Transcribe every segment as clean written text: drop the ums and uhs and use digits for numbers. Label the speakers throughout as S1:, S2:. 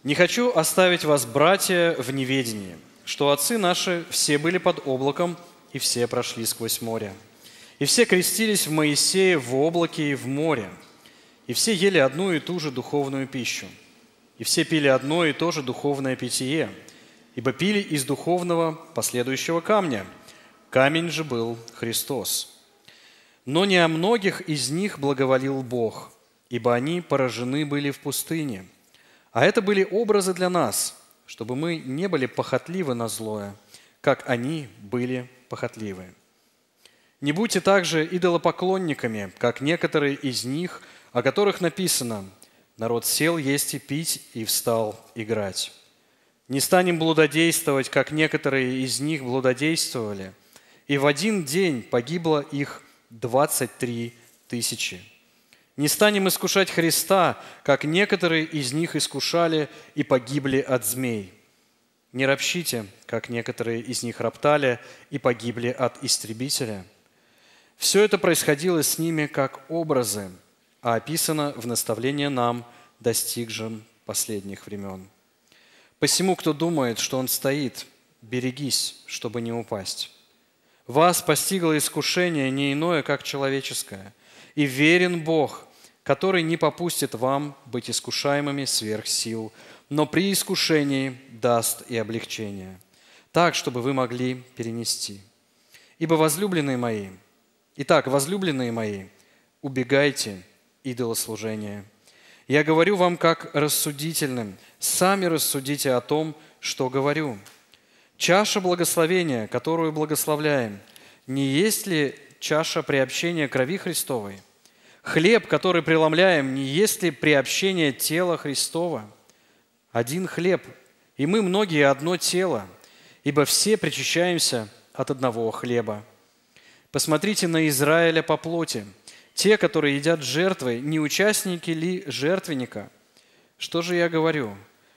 S1: Не хочу оставить вас, братья, в неведении, что отцы наши все были под облаком, и все прошли сквозь море. И все крестились в Моисее в облаке и в море. И все ели одну и ту же духовную пищу. И все пили одно и то же духовное питье, ибо пили из духовного последующего камня. Камень же был Христос. Но не о многих из них благоволил Бог, ибо они поражены были в пустыне. А это были образы для нас, чтобы мы не были похотливы на злое, как они были похотливы. Не будьте также идолопоклонниками, как некоторые из них, о которых написано: «Народ сел есть и пить, и встал играть». Не станем блудодействовать, как некоторые из них блудодействовали, и в один день погибло их 23 тысячи. Не станем искушать Христа, как некоторые из них искушали и погибли от змей. Не ропщите, как некоторые из них роптали и погибли от истребителя. Все это происходило с ними как образы, а описано в наставлении нам, достигшим последних времен. Посему, кто думает, что он стоит, берегись, чтобы не упасть. Вас постигло искушение не иное, как человеческое, и верен Бог, который не попустит вам быть искушаемыми сверх сил, но при искушении даст и облегчение, так, чтобы вы могли перенести. Возлюбленные мои, убегайте идолослужения. Я говорю вам как рассудительным, сами рассудите о том, что говорю. Чаша благословения, которую благословляем, не есть ли чаша приобщения крови Христовой? Хлеб, который преломляем, не есть ли приобщение тела Христова? Один хлеб, и мы многие одно тело, ибо все причащаемся от одного хлеба. Посмотрите на Израиля по плоти. Те, которые едят жертвы, не участники ли жертвенника? Что же я говорю?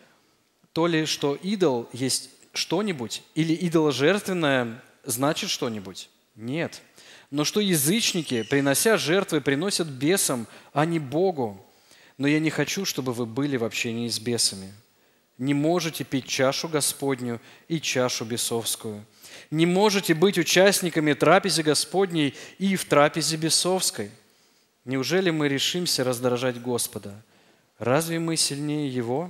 S1: То ли, что идол есть что-нибудь, или идоложертвенное значит что-нибудь? Нет. Но что язычники, принося жертвы, приносят бесам, а не Богу. Но я не хочу, чтобы вы были в общении с бесами. Не можете пить чашу Господню и чашу бесовскую. Не можете быть участниками трапезы Господней и в трапезе бесовской. Неужели мы решимся раздражать Господа? Разве мы сильнее Его?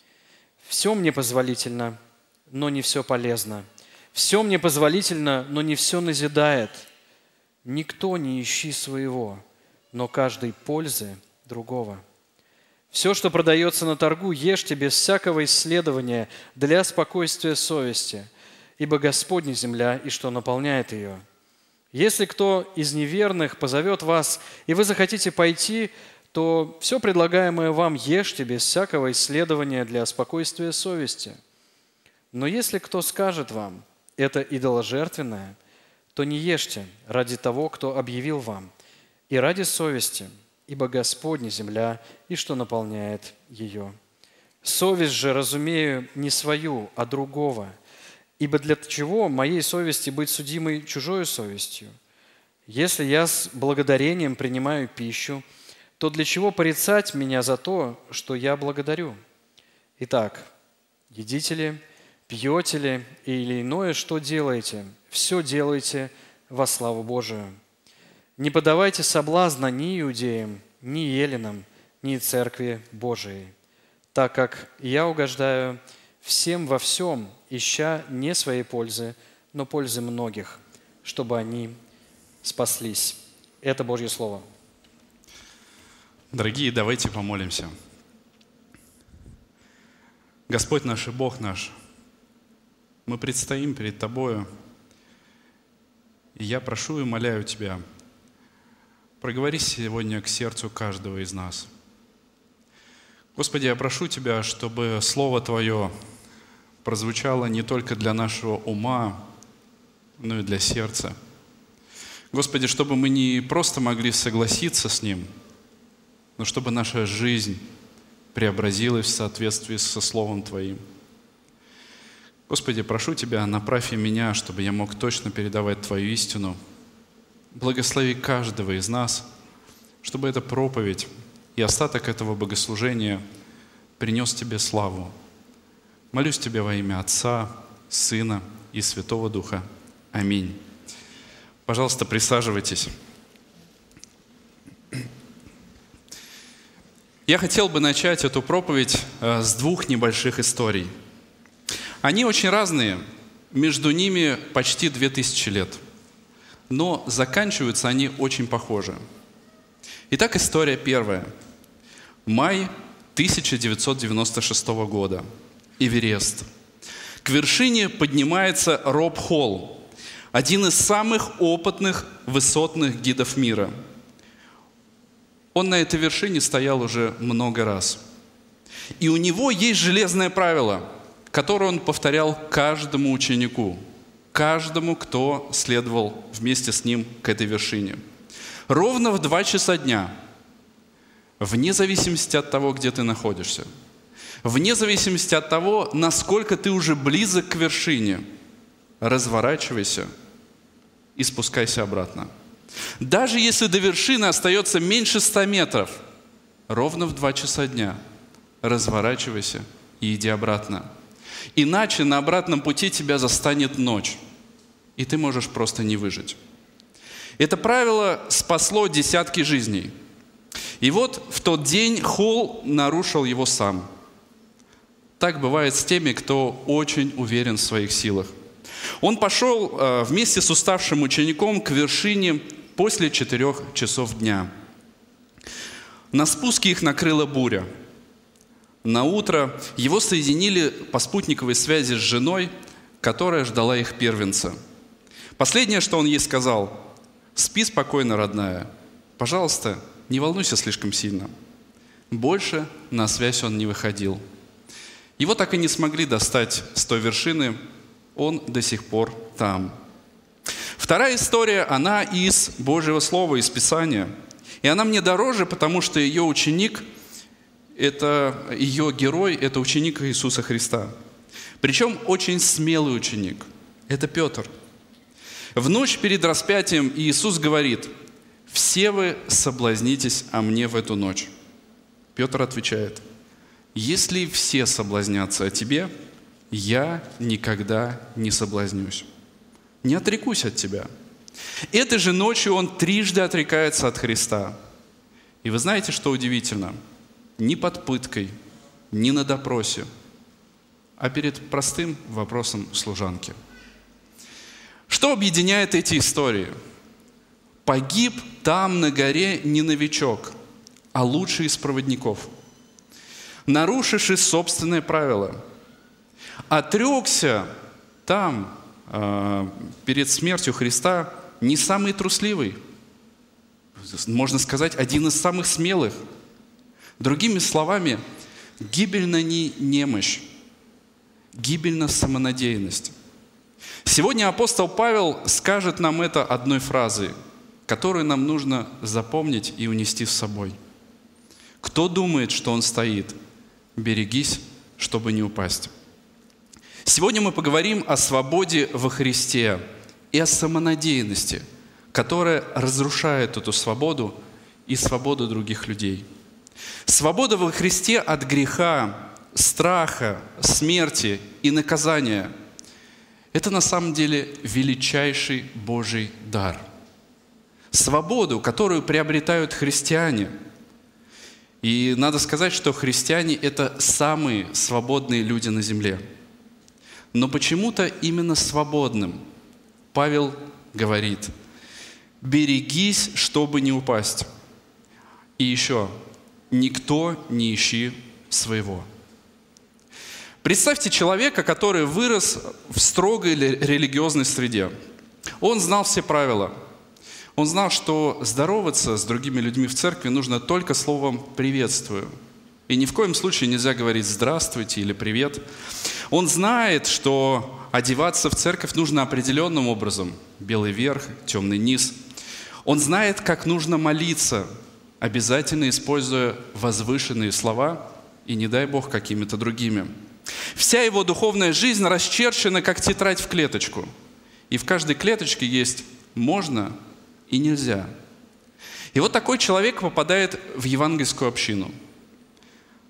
S1: Все мне позволительно, но не все полезно. Все мне позволительно, но не все назидает. Никто не ищи своего, но каждой пользы другого. Все, что продается на торгу, ешьте без всякого исследования для спокойствия совести, ибо Господня земля и что наполняет ее. Если кто из неверных позовет вас, и вы захотите пойти, то все предлагаемое вам ешьте без всякого исследования для спокойствия совести. Но если кто скажет вам, это идоложертвенное, то не ешьте ради того, кто объявил вам, и ради совести, ибо Господня земля и что наполняет ее. Совесть же разумею не свою, а другого. Ибо для чего моей совести быть судимой чужою совестью? Если я с благодарением принимаю пищу, то для чего порицать меня за то, что я благодарю? Итак, едите ли, пьете ли или иное, что делаете, все делайте во славу Божию. Не подавайте соблазна ни иудеям, ни еленам, ни церкви Божией, так как я угождаю всем во всем, ища не своей пользы, но пользы многих, чтобы они спаслись. Это Божье Слово.
S2: Дорогие, давайте помолимся. Господь наш и Бог наш, мы предстоим перед Тобою, и я прошу и умоляю Тебя, проговори сегодня к сердцу каждого из нас. Господи, я прошу Тебя, чтобы Слово Твое прозвучало не только для нашего ума, но и для сердца. Господи, чтобы мы не просто могли согласиться с Ним, но чтобы наша жизнь преобразилась в соответствии со Словом Твоим. Господи, прошу Тебя, направь и меня, чтобы я мог точно передавать Твою истину. Благослови каждого из нас, чтобы эта проповедь и остаток этого богослужения принес тебе славу. Молюсь тебе во имя Отца, Сына и Святого Духа. Аминь. Пожалуйста, присаживайтесь. Я хотел бы начать эту проповедь с двух небольших историй. Они очень разные, между ними почти 2000 лет, но заканчиваются они очень похожи. Итак, история первая. Май 1996 года. Эверест. К вершине поднимается Роб Холл, один из самых опытных высотных гидов мира. Он на этой вершине стоял уже много раз. И у него есть железное правило, которое он повторял каждому ученику, каждому, кто следовал вместе с ним к этой вершине. Ровно в 2 часа дня, вне зависимости от того, где ты находишься, вне зависимости от того, насколько ты уже близок к вершине, разворачивайся и спускайся обратно. Даже если до вершины остается меньше 100 метров, ровно в 2 часа дня разворачивайся и иди обратно. Иначе на обратном пути тебя застанет ночь, и ты можешь просто не выжить. Это правило спасло десятки жизней. И вот в тот день Холл нарушил его сам. Так бывает с теми, кто очень уверен в своих силах. Он пошел вместе с уставшим учеником к вершине после 4 часов дня. На спуске их накрыла буря. На утро его соединили по спутниковой связи с женой, которая ждала их первенца. Последнее, что он ей сказал: «Спи спокойно, родная. Пожалуйста, не волнуйся слишком сильно». Больше на связь он не выходил. Его так и не смогли достать с той вершины, он до сих пор там. Вторая история, она из Божьего Слова, из Писания. И она мне дороже, потому что ее ученик, ее герой, это ученик Иисуса Христа. Причем очень смелый ученик. Это Петр. В ночь перед распятием Иисус говорит: «Все вы соблазнитесь о мне в эту ночь». Петр отвечает: «Если все соблазнятся о тебе, я никогда не соблазнюсь. Не отрекусь от тебя». Этой же ночью он 3 отрекается от Христа. И вы знаете, что удивительно? Ни под пыткой, ни на допросе, а перед простым вопросом служанки. Что объединяет эти истории? Погиб там на горе не новичок, а лучший из проводников, нарушивший собственное правило. Отрекся там, перед смертью Христа, не самый трусливый, можно сказать, один из самых смелых. Другими словами, гибельна не немощь, гибельна самонадеянность. Сегодня апостол Павел скажет нам это одной фразой, которую нам нужно запомнить и унести с собой. Кто думает, что он стоит, берегись, чтобы не упасть. Сегодня мы поговорим о свободе во Христе и о самонадеянности, которая разрушает эту свободу и свободу других людей. Свобода во Христе от греха, страха, смерти и наказания – это на самом деле величайший Божий дар. Свободу, которую приобретают христиане. И надо сказать, что христиане – это самые свободные люди на земле. Но почему-то именно свободным Павел говорит: берегись, чтобы не упасть. И еще, никто не ищи своего. Представьте человека, который вырос в строгой религиозной среде. Он знал все правила. Он знал, что здороваться с другими людьми в церкви нужно только словом «приветствую». И ни в коем случае нельзя говорить «здравствуйте» или «привет». Он знает, что одеваться в церковь нужно определенным образом. Белый верх, темный низ. Он знает, как нужно молиться, обязательно используя возвышенные слова и, не дай Бог, какими-то другими. Вся его духовная жизнь расчерчена, как тетрадь в клеточку. И в каждой клеточке есть «можно» и «нельзя». И вот такой человек попадает в евангельскую общину. В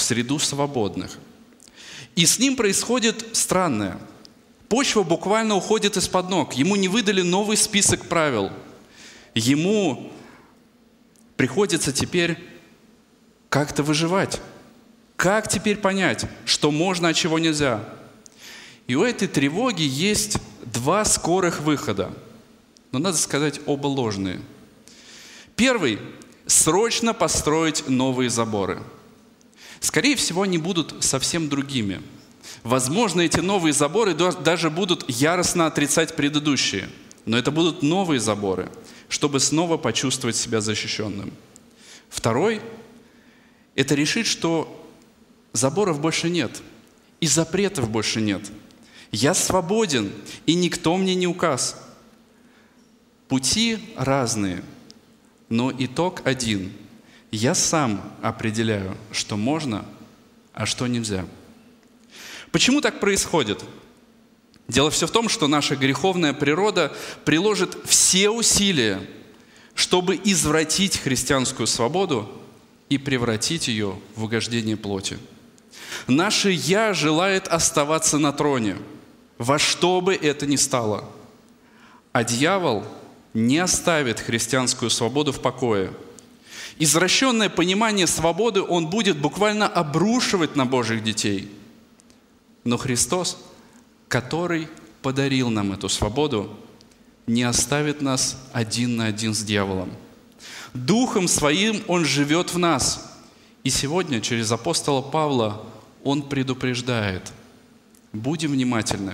S2: среду свободных. И с ним происходит странное. Почва буквально уходит из-под ног. Ему не выдали новый список правил. Ему приходится теперь как-то выживать. Как теперь понять, что можно, а чего нельзя? И у этой тревоги есть два скорых выхода. Но надо сказать, оба ложные. Первый – срочно построить новые заборы. Скорее всего, они будут совсем другими. Возможно, эти новые заборы даже будут яростно отрицать предыдущие. Но это будут новые заборы, чтобы снова почувствовать себя защищенным. Второй – это решить, что заборов больше нет, и запретов больше нет. Я свободен, и никто мне не указ. Пути разные, но итог один. Я сам определяю, что можно, а что нельзя. Почему так происходит? Дело все в том, что наша греховная природа приложит все усилия, чтобы извратить христианскую свободу и превратить ее в угождение плоти. Наше «я» желает оставаться на троне, во что бы это ни стало. А дьявол не оставит христианскую свободу в покое. Извращенное понимание свободы он будет буквально обрушивать на Божьих детей. Но Христос, который подарил нам эту свободу, не оставит нас один на один с дьяволом. Духом Своим Он живет в нас. И сегодня через апостола Павла Он предупреждает: будем внимательны.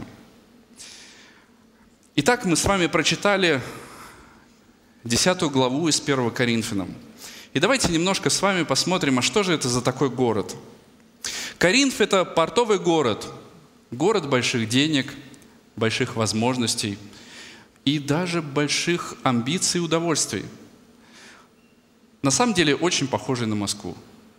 S2: Итак, мы с вами прочитали 10 главу из 1 Коринфянам. И давайте немножко с вами посмотрим, а что же это за такой город. Коринф – это портовый город. Город больших денег, больших возможностей и даже больших амбиций и удовольствий. На самом деле очень похожий на Москву.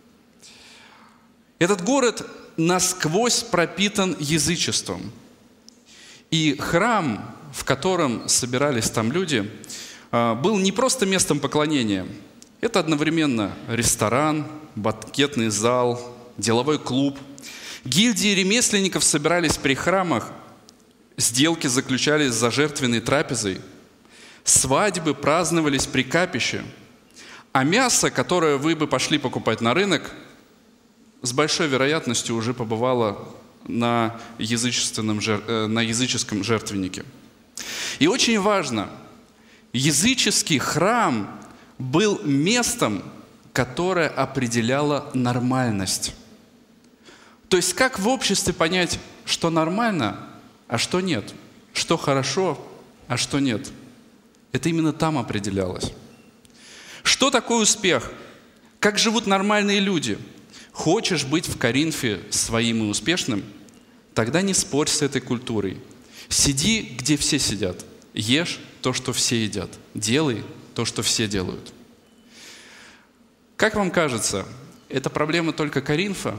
S2: Этот город насквозь пропитан язычеством. И храм, в котором собирались там люди, был не просто местом поклонения. Это одновременно ресторан, банкетный зал, деловой клуб. Гильдии ремесленников собирались при храмах, сделки заключались за жертвенной трапезой, свадьбы праздновались при капище, а мясо, которое вы бы пошли покупать на рынок, с большой вероятностью уже побывало на языческом жертвеннике. И очень важно, языческий храм был местом, которое определяло нормальность. То есть как в обществе понять, что нормально, а что нет? Что хорошо, а что нет? Это именно там определялось. Что такое успех? Как живут нормальные люди? Хочешь быть в Коринфе своим и успешным? Тогда не спорь с этой культурой. Сиди, где все сидят. Ешь то, что все едят. Делай то, что все делают. Как вам кажется, это проблема только Коринфа?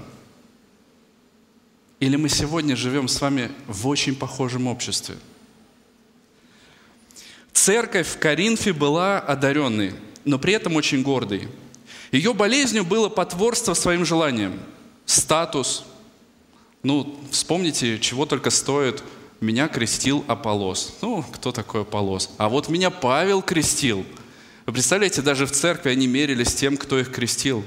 S2: Или мы сегодня живем с вами в очень похожем обществе? Церковь в Коринфе была одаренной, но при этом очень гордой. Ее болезнью было потворство своим желаниям, статус. Вспомните, чего только стоит: меня крестил Аполлос. Кто такой Аполлос? А вот меня Павел крестил. Вы представляете, даже в церкви они мерились тем, кто их крестил.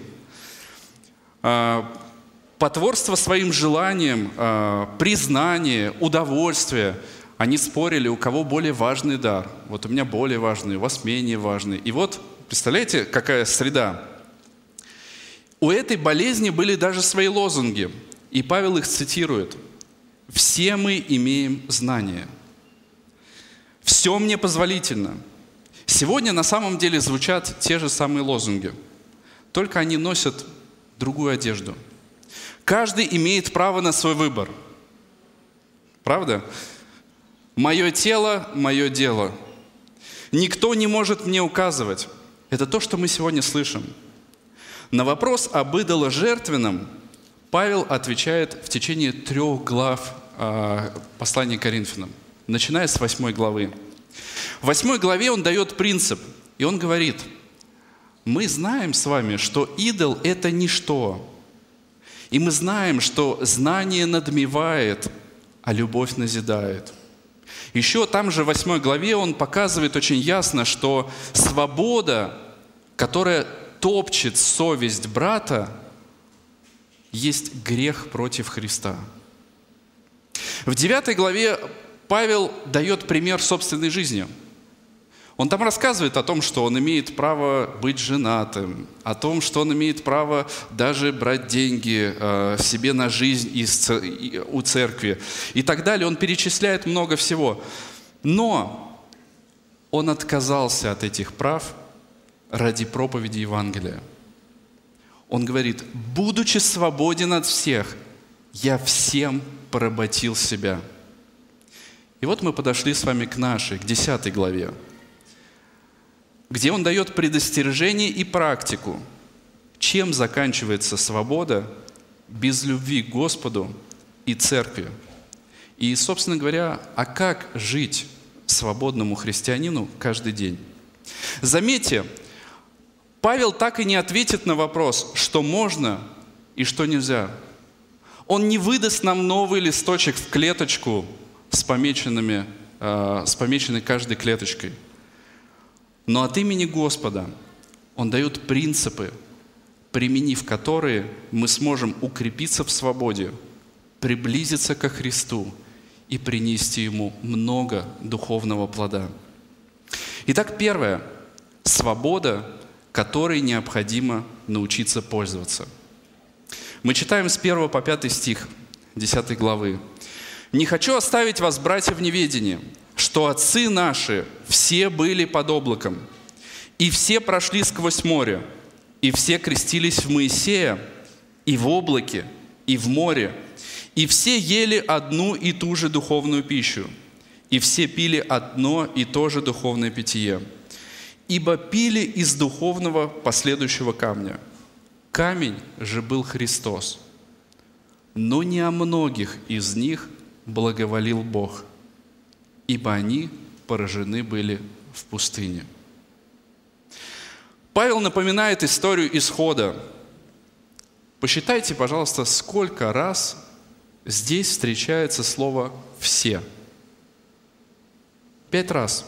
S2: Потворство своим желаниям, признание, удовольствие. Они спорили, у кого более важный дар. Вот у меня более важный, у вас менее важный. И вот, представляете, какая среда? У этой болезни были даже свои лозунги. И Павел их цитирует. «Все мы имеем знания. Все мне позволительно». Сегодня на самом деле звучат те же самые лозунги. Только они носят другую одежду. Каждый имеет право на свой выбор. Правда? Мое тело, мое дело. Никто не может мне указывать. Это то, что мы сегодня слышим. На вопрос об идоложертвенном Павел отвечает в течение 3 глав послания к Коринфянам, начиная с 8 главы. В 8 главе он дает принцип, и он говорит: мы знаем с вами, что идол – это ничто. И мы знаем, что знание надмевает, а любовь назидает. Еще там же в 8 главе он показывает очень ясно, что свобода, которая топчет совесть брата, есть грех против Христа. В 9 главе Павел дает пример собственной жизни. Он там рассказывает о том, что он имеет право быть женатым, о том, что он имеет право даже брать деньги себе на жизнь у церкви и так далее. Он перечисляет много всего. Но он отказался от этих прав ради проповеди Евангелия. Он говорит: «Будучи свободен от всех, я всем поработил себя». И вот мы подошли с вами к 10 главе, где он дает предостережение и практику, чем заканчивается свобода без любви к Господу и церкви. И, собственно говоря, а как жить свободному христианину каждый день? Заметьте, Павел так и не ответит на вопрос, что можно и что нельзя. Он не выдаст нам новый листочек в клеточку с помеченной каждой клеточкой. Но от имени Господа Он дает принципы, применив которые мы сможем укрепиться в свободе, приблизиться ко Христу и принести Ему много духовного плода. Итак, первое – свобода, которой необходимо научиться пользоваться. Мы читаем с 1 по 5 стих 10 главы. «Не хочу оставить вас, братья, в неведении, что отцы наши все были под облаком, и все прошли сквозь море, и все крестились в Моисея, и в облаке, и в море, и все ели одну и ту же духовную пищу, и все пили одно и то же духовное питье, ибо пили из духовного последующего камня. Камень же был Христос, но не о многих из них благоволил Бог, ибо они поражены были в пустыне». Павел напоминает историю исхода. Посчитайте, пожалуйста, сколько раз здесь встречается слово «все». 5 раз.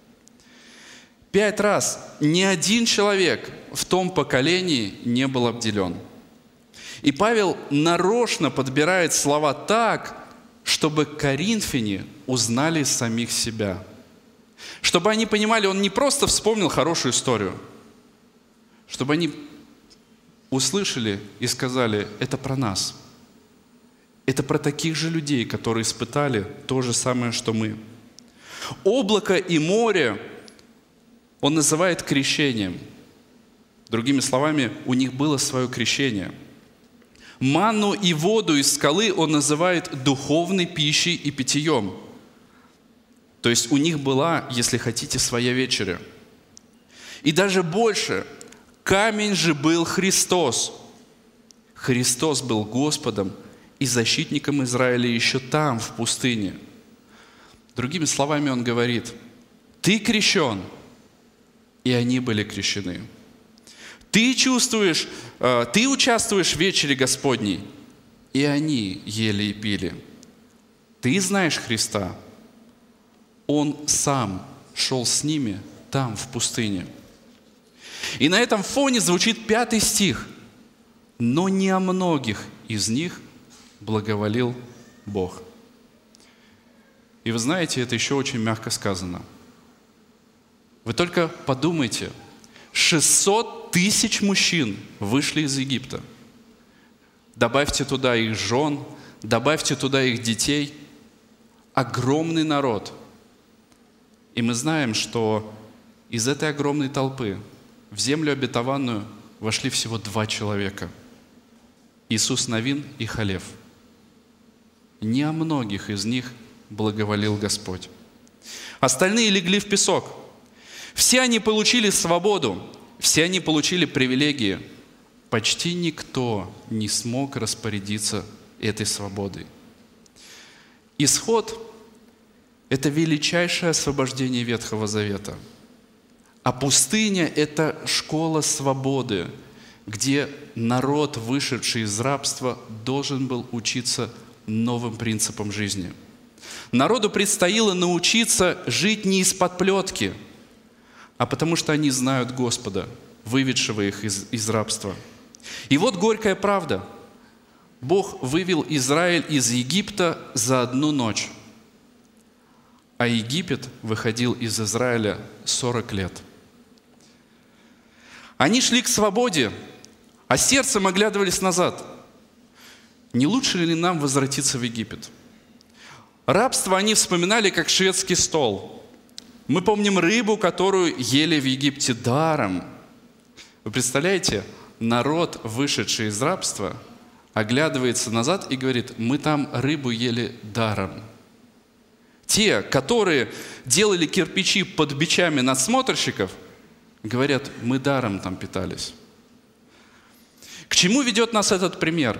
S2: 5 раз ни один человек в том поколении не был обделен. И Павел нарочно подбирает слова так, чтобы коринфяне узнали самих себя. Чтобы они понимали, он не просто вспомнил хорошую историю, чтобы они услышали и сказали: это про нас. Это про таких же людей, которые испытали то же самое, что мы. Облако и море он называет крещением. Другими словами, у них было свое крещение. Манну и воду из скалы он называет духовной пищей и питьем. То есть у них была, если хотите, своя вечеря. И даже больше, камень же был Христос. Христос был Господом и защитником Израиля еще там, в пустыне. Другими словами, он говорит: ты крещен, и они были крещены. Ты участвуешь в вечере Господней, и они ели и пили. Ты знаешь Христа, Он сам шел с ними там, в пустыне. И на этом фоне звучит 5 стих. Но не о многих из них благоволил Бог. И вы знаете, это еще очень мягко сказано. Вы только подумайте, 600 тысяч мужчин вышли из Египта. Добавьте туда их жен, добавьте туда их детей. Огромный народ. И мы знаем, что из этой огромной толпы в землю обетованную вошли всего 2 человека. Иисус Навин и Халев. Не о многих из них благоволил Господь. Остальные легли в песок. Все они получили свободу, все они получили привилегии. Почти никто не смог распорядиться этой свободой. Исход – это величайшее освобождение Ветхого Завета. А пустыня – это школа свободы, где народ, вышедший из рабства, должен был учиться новым принципам жизни. Народу предстояло научиться жить не из-под плетки, а потому что они знают Господа, выведшего их из рабства. И вот горькая правда. Бог вывел Израиль из Египта за одну ночь, а Египет выходил из Израиля 40 лет. Они шли к свободе, а сердцем оглядывались назад. Не лучше ли нам возвратиться в Египет? Рабство они вспоминали как шведский стол. Мы помним рыбу, которую ели в Египте даром. Вы представляете, народ, вышедший из рабства, оглядывается назад и говорит: мы там рыбу ели даром. Те, которые делали кирпичи под бичами надсмотрщиков, говорят: мы даром там питались. К чему ведет нас этот пример?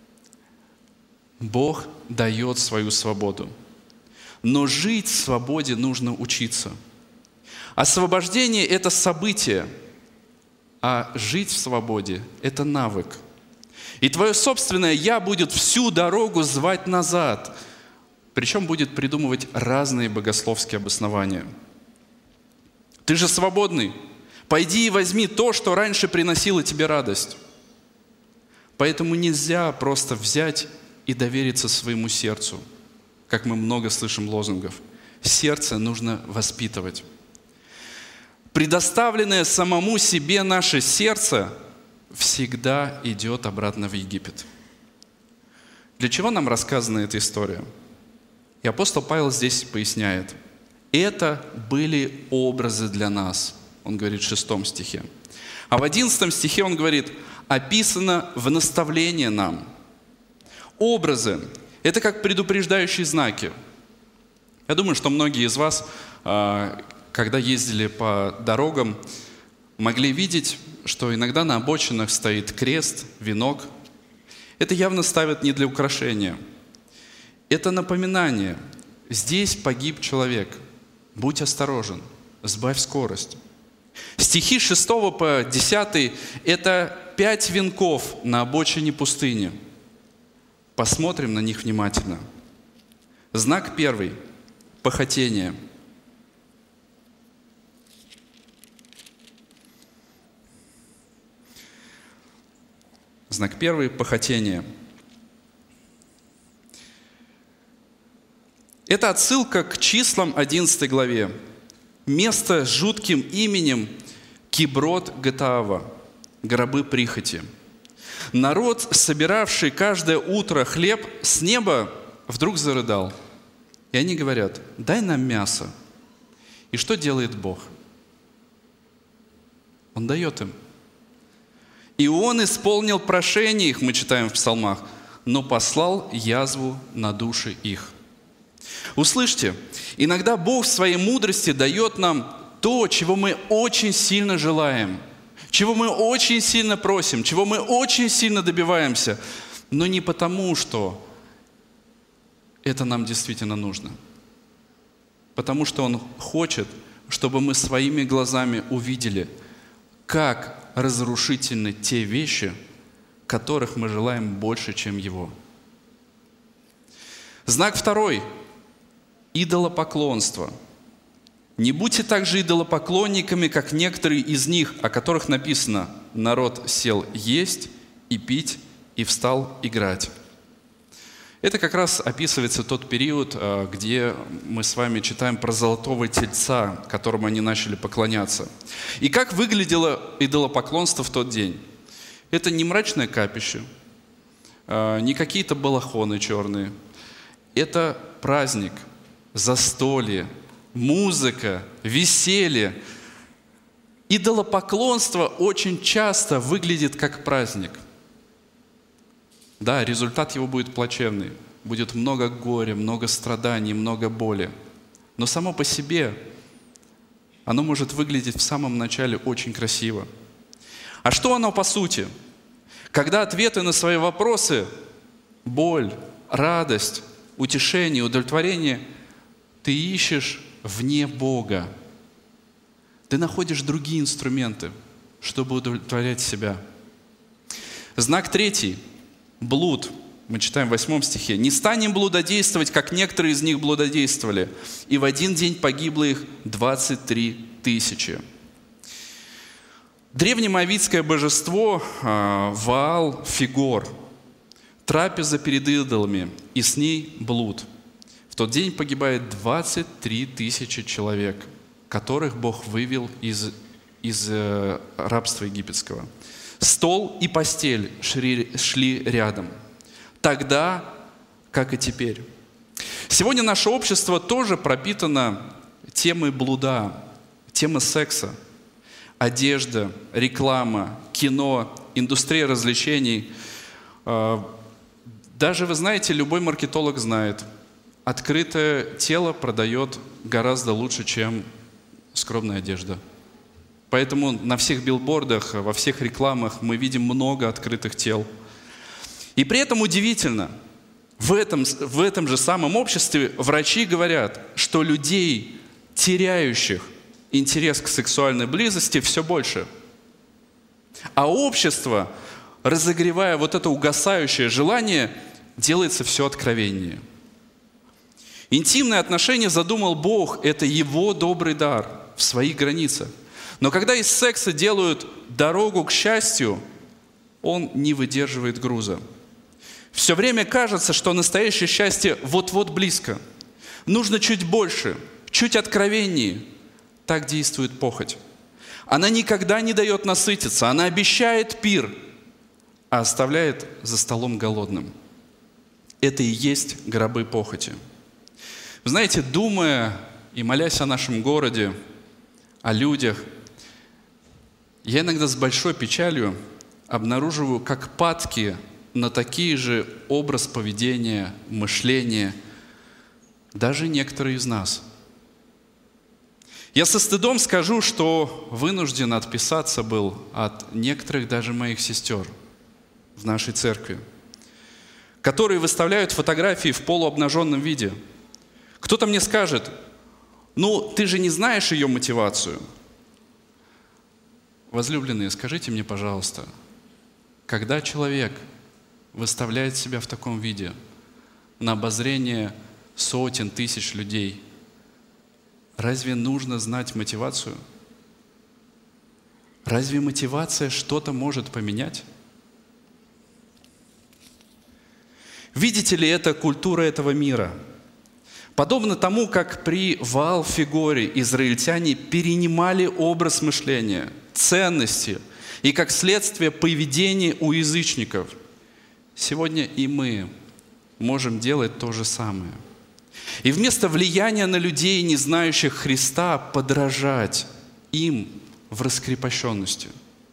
S2: Бог дает свою свободу. Но жить в свободе нужно учиться. Освобождение – это событие, а жить в свободе – это навык. И твое собственное «я» будет всю дорогу звать назад, причем будет придумывать разные богословские обоснования. Ты же свободный. Пойди и возьми то, что раньше приносило тебе радость. Поэтому нельзя просто взять и довериться своему сердцу, как мы много слышим лозунгов. Сердце нужно воспитывать. Предоставленное самому себе наше сердце всегда идет обратно в Египет. Для чего нам рассказана эта история? И апостол Павел здесь поясняет. Это были образы для нас, он говорит в 6 стихе. А в 11 стихе он говорит: описано в наставление нам. Образы – это как предупреждающие знаки. Я думаю, что многие из вас, когда ездили по дорогам, могли видеть, что иногда на обочинах стоит крест, венок. Это явно ставят не для украшения. Это напоминание. Здесь погиб человек. Будь осторожен, сбавь скорость. Стихи 6 по 10 – это 5 венков на обочине пустыни. Посмотрим на них внимательно. Знак 1 – похотение. Знак 1 – похотение. Это отсылка к числам 11 главе. Место с жутким именем Киброт Гатаава, гробы прихоти. Народ, собиравший каждое утро хлеб с неба, вдруг зарыдал. И они говорят: дай нам мясо. И что делает Бог? Он дает им. И Он исполнил прошение их, мы читаем в псалмах, но послал язву на души их. Услышьте, иногда Бог в своей мудрости дает нам то, чего мы очень сильно желаем, чего мы очень сильно просим, чего мы очень сильно добиваемся, но не потому, что это нам действительно нужно. Потому что Он хочет, чтобы мы своими глазами увидели, как разрушительны те вещи, которых мы желаем больше, чем Его. Знак 2 – идолопоклонство. Не будьте также идолопоклонниками, как некоторые из них, о которых написано: народ сел есть и пить, и встал играть. Это как раз описывается тот период, где мы с вами читаем про золотого тельца, которому они начали поклоняться. И как выглядело идолопоклонство в тот день? Это не мрачное капище, не какие-то балахоны черные. Это праздник, застолье, музыка, веселье. Идолопоклонство очень часто выглядит как праздник. Да, результат его будет плачевный. Будет много горя, много страданий, много боли. Но само по себе оно может выглядеть в самом начале очень красиво. А что оно по сути? Когда ответы на свои вопросы – боль, радость, утешение, удовлетворение – ты ищешь вне Бога. Ты находишь другие инструменты, чтобы удовлетворять себя. Знак третий – блуд. Мы читаем в 8 стихе. «Не станем блудодействовать, как некоторые из них блудодействовали, и в один день погибло их 23 тысячи». Древнемоавитское божество Ваал Фигор, трапеза перед идолами, и с ней блуд. В тот день погибает 23 тысячи человек, которых Бог вывел из рабства египетского. Стол и постель шли рядом. Тогда, как и теперь. Сегодня наше общество тоже пропитано темой блуда, темой секса, одежда, реклама, кино, индустрия развлечений. Даже, вы знаете, любой маркетолог знает, открытое тело продает гораздо лучше, чем скромная одежда. Поэтому на всех билбордах, во всех рекламах мы видим много открытых тел. И при этом удивительно, в этом же самом обществе врачи говорят, что людей, теряющих интерес к сексуальной близости, все больше. А общество, разогревая вот это угасающее желание, делается все откровеннее. Интимные отношения задумал Бог, это Его добрый дар в своих границах. Но когда из секса делают дорогу к счастью, он не выдерживает груза. Все время кажется, что настоящее счастье вот-вот близко. Нужно чуть больше, чуть откровеннее. Так действует похоть. Она никогда не дает насытиться, она обещает пир, а оставляет за столом голодным. Это и есть гробы похоти. Вы знаете, думая и молясь о нашем городе, о людях, я иногда с большой печалью обнаруживаю, как падки на такие же образ поведения, мышления, даже некоторые из нас. Я со стыдом скажу, что вынужден отписаться был от некоторых даже моих сестер в нашей церкви, которые выставляют фотографии в полуобнаженном виде. Кто-то мне скажет: ну, ты же не знаешь ее мотивацию. Возлюбленные, скажите мне, пожалуйста, когда человек выставляет себя в таком виде на обозрение сотен тысяч людей, разве нужно знать мотивацию? Разве мотивация что-то может поменять? Видите ли, это культура этого мира. Подобно тому, как при Ваал-Фигоре израильтяне перенимали образ мышления, ценности и, как следствие, поведение у язычников, сегодня и мы можем делать то же самое. И вместо влияния на людей, не знающих Христа, подражать им в раскрепощенности.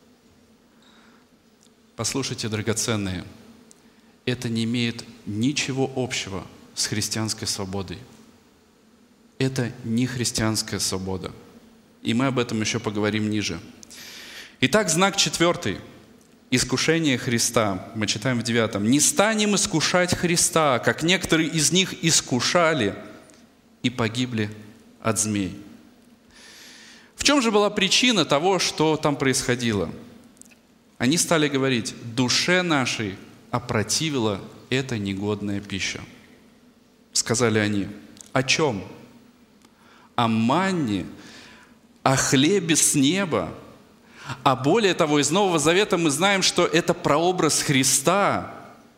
S2: Послушайте, драгоценные, это не имеет ничего общего с христианской свободой. Это не христианская свобода. И мы об этом еще поговорим ниже. Итак, знак 4. Искушение Христа. Мы читаем в 9. «Не станем искушать Христа, как некоторые из них искушали и погибли от змей». В чем же была причина того, что там происходило? Они стали говорить: душе нашей опротивила эта негодная пища. Сказали они: о чем? О манне, о хлебе с неба. А более того, из Нового Завета мы знаем, что это прообраз Христа.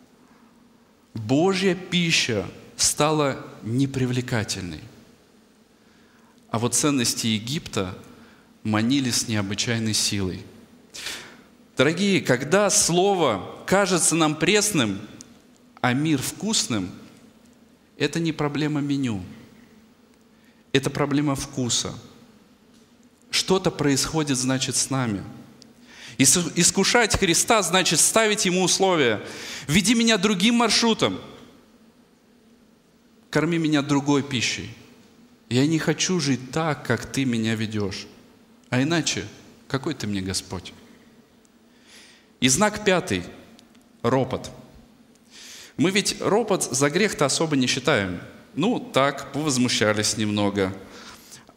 S2: Божья пища стала непривлекательной. А вот ценности Египта манили с необычайной силой. Дорогие, когда слово кажется нам пресным, а мир вкусным, это не проблема меню. Это проблема вкуса. Что-то происходит, значит, с нами. Искушать Христа, значит, ставить Ему условия. Веди меня другим маршрутом. Корми меня другой пищей. Я не хочу жить так, как Ты меня ведешь. А иначе, какой Ты мне Господь? И знак 5. Ропот. Мы ведь ропот за грех-то особо не считаем. Ну, так, повозмущались немного.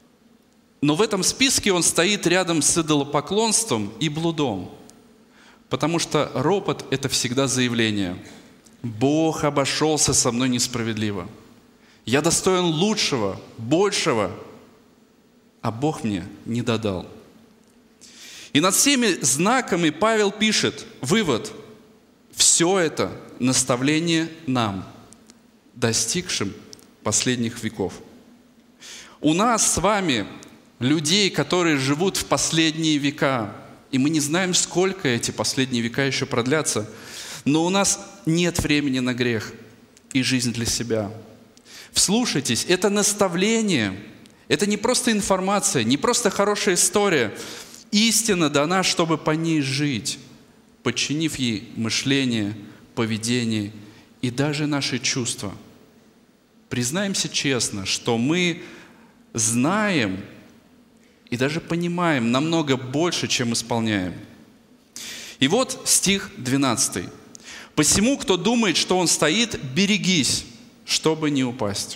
S2: Но в этом списке он стоит рядом с идолопоклонством и блудом. Потому что ропот – это всегда заявление. Бог обошелся со мной несправедливо. Я достоин лучшего, большего, а Бог мне не додал. И над всеми знаками Павел пишет, вывод, все это наставление нам, достигшим последних веков. У нас с вами людей, которые живут в последние века, и мы не знаем, сколько эти последние века еще продлятся, но у нас нет времени на грех и жизнь для себя. Вслушайтесь, это наставление, это не просто информация, не просто хорошая история. Истина дана, чтобы по ней жить, подчинив ей мышление, поведение и даже наши чувства. Признаемся честно, что мы знаем и даже понимаем намного больше, чем исполняем. И вот стих 12. «Посему, кто думает, что он стоит, берегись, чтобы не упасть».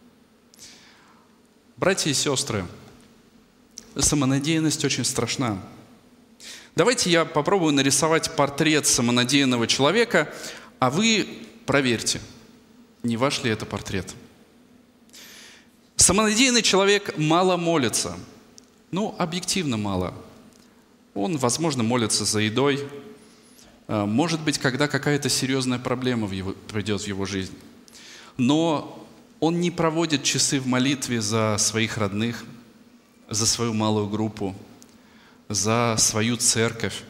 S2: Братья и сестры, самонадеянность очень страшна. Давайте я попробую нарисовать портрет самонадеянного человека, а вы проверьте, не ваш ли это портрет. Самонадеянный человек мало молится. Ну, объективно мало. Он, возможно, молится за едой. Может быть, когда какая-то серьезная проблема придет в его жизнь. Но он не проводит часы в молитве за своих родных, за свою малую группу, за свою церковь.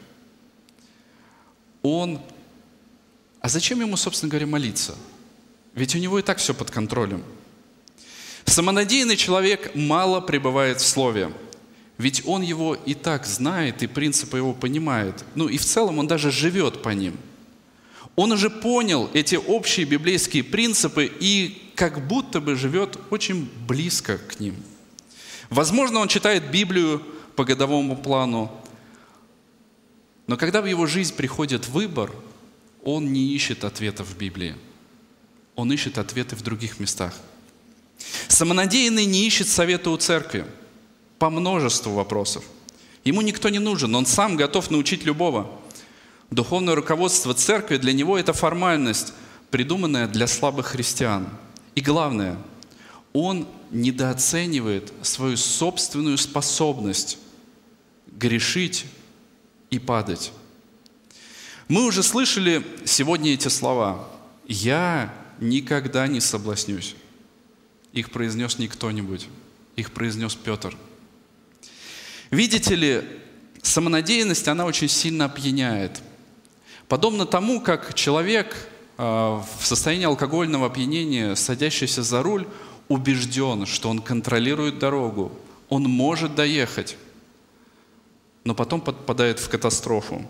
S2: А зачем ему, собственно говоря, молиться? Ведь у него и так все под контролем. Самонадеянный человек мало пребывает в Слове, ведь он его и так знает, и принципы его понимает. Ну и в целом он даже живет по ним. Он уже понял эти общие библейские принципы и как будто бы живет очень близко к ним. Возможно, он читает Библию по годовому плану, но когда в его жизнь приходит выбор, он не ищет ответов в Библии. Он ищет ответы в других местах. Самонадеянный не ищет совета у церкви по множеству вопросов. Ему никто не нужен, он сам готов научить любого. Духовное руководство церкви для него – это формальность, придуманная для слабых христиан. И главное, он недооценивает свою собственную способность грешить и падать. Мы уже слышали сегодня эти слова. «Я никогда не соблазнюсь». Их произнес не кто-нибудь, их произнес Петр. Видите ли, самонадеянность, она очень сильно опьяняет. Подобно тому, как человек в состоянии алкогольного опьянения, садящийся за руль, убежден, что он контролирует дорогу, он может доехать, но потом попадает в катастрофу.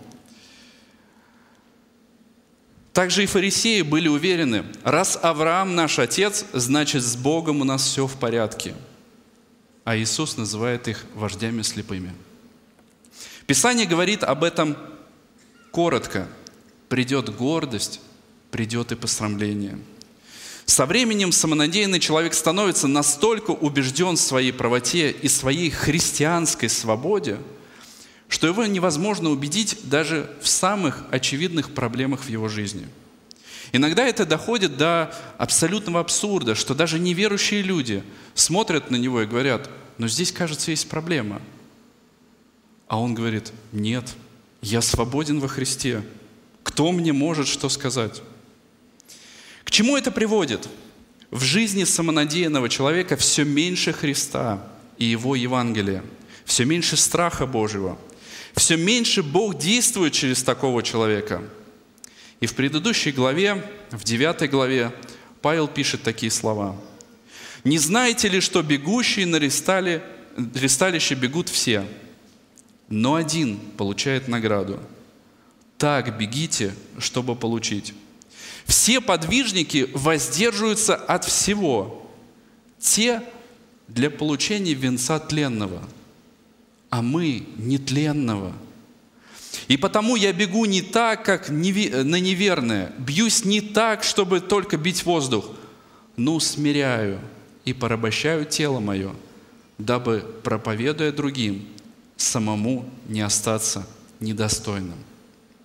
S2: Также и фарисеи были уверены, раз Авраам наш отец, значит с Богом у нас все в порядке. А Иисус называет их вождями слепыми. Писание говорит об этом коротко. Придет гордость, придет и посрамление. Со временем самонадеянный человек становится настолько убежден в своей правоте и своей христианской свободе, что его невозможно убедить даже в самых очевидных проблемах в его жизни. Иногда это доходит до абсолютного абсурда, что даже неверующие люди смотрят на него и говорят: «Но здесь, кажется, есть проблема». А он говорит: «Нет, я свободен во Христе. Кто мне может что сказать?» К чему это приводит? В жизни самонадеянного человека все меньше Христа и Его Евангелия, все меньше страха Божьего, все меньше Бог действует через такого человека. И в предыдущей главе, в 9 главе, Павел пишет такие слова. «Не знаете ли, что бегущие на ресталище бегут все, но один получает награду? Так бегите, чтобы получить. Все подвижники воздерживаются от всего, те для получения венца тленного, а мы нетленного. И потому я бегу не так, как на неверное, бьюсь не так, чтобы только бить воздух, но усмиряю и порабощаю тело мое, дабы, проповедуя другим, самому не остаться недостойным».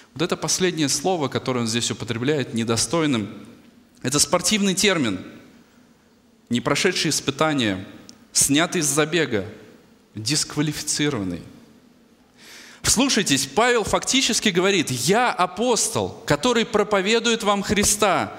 S2: Вот это последнее слово, которое он здесь употребляет, недостойным, это спортивный термин. Не прошедший испытания, снятый с забега, дисквалифицированный. Вслушайтесь, Павел фактически говорит: «Я апостол, который проповедует вам Христа,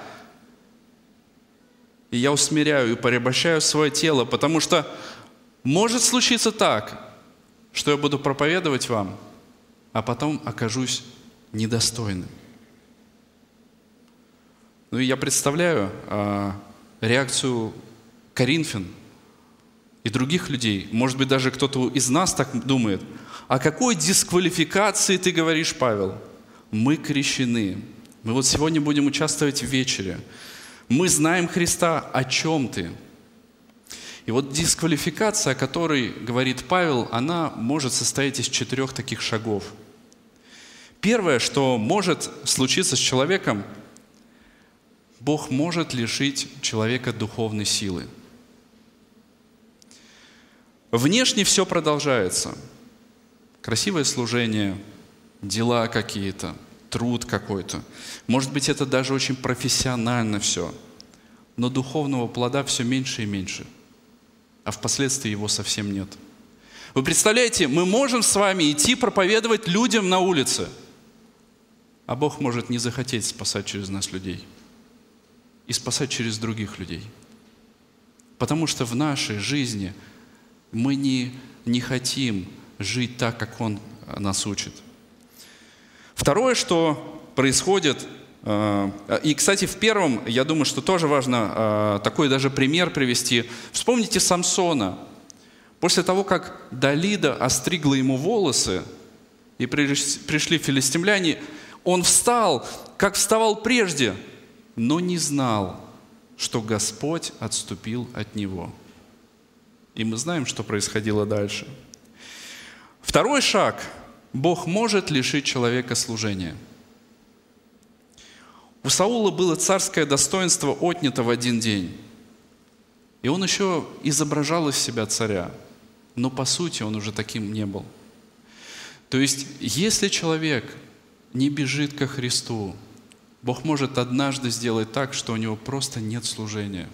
S2: и я усмиряю и порабощаю свое тело, потому что может случиться так, что я буду проповедовать вам, а потом окажусь недостойным». Ну и я представляю реакцию коринфян и других людей. Может быть, даже кто-то из нас так думает. О какой дисквалификации ты говоришь, Павел? Мы крещены. Мы вот сегодня будем участвовать в вечере. Мы знаем Христа. О чем ты? И вот дисквалификация, о которой говорит Павел, она может состоять из 4 таких шагов. Первое, что может случиться с человеком, Бог может лишить человека духовной силы. Внешне все продолжается. Красивое служение, дела какие-то, труд какой-то. Может быть, это даже очень профессионально все. Но духовного плода все меньше и меньше. А впоследствии его совсем нет. Вы представляете, мы можем с вами идти проповедовать людям на улице, а Бог может не захотеть спасать через нас людей и спасать через других людей. Потому что в нашей жизни мы не хотим жить так, как Он нас учит. Второе, что происходит, и, кстати, в первом, я думаю, что тоже важно такой даже пример привести. Вспомните Самсона. После того, как Далида остригла ему волосы, и пришли филистимляне, он встал, как вставал прежде, но не знал, что Господь отступил от него. И мы знаем, что происходило дальше. Второй шаг. Бог может лишить человека служения. У Саула было царское достоинство отнято в один день. И он еще изображал из себя царя. Но по сути он уже таким не был. То есть, если человек не бежит ко Христу, Бог может однажды сделать так, что у него просто нет служения.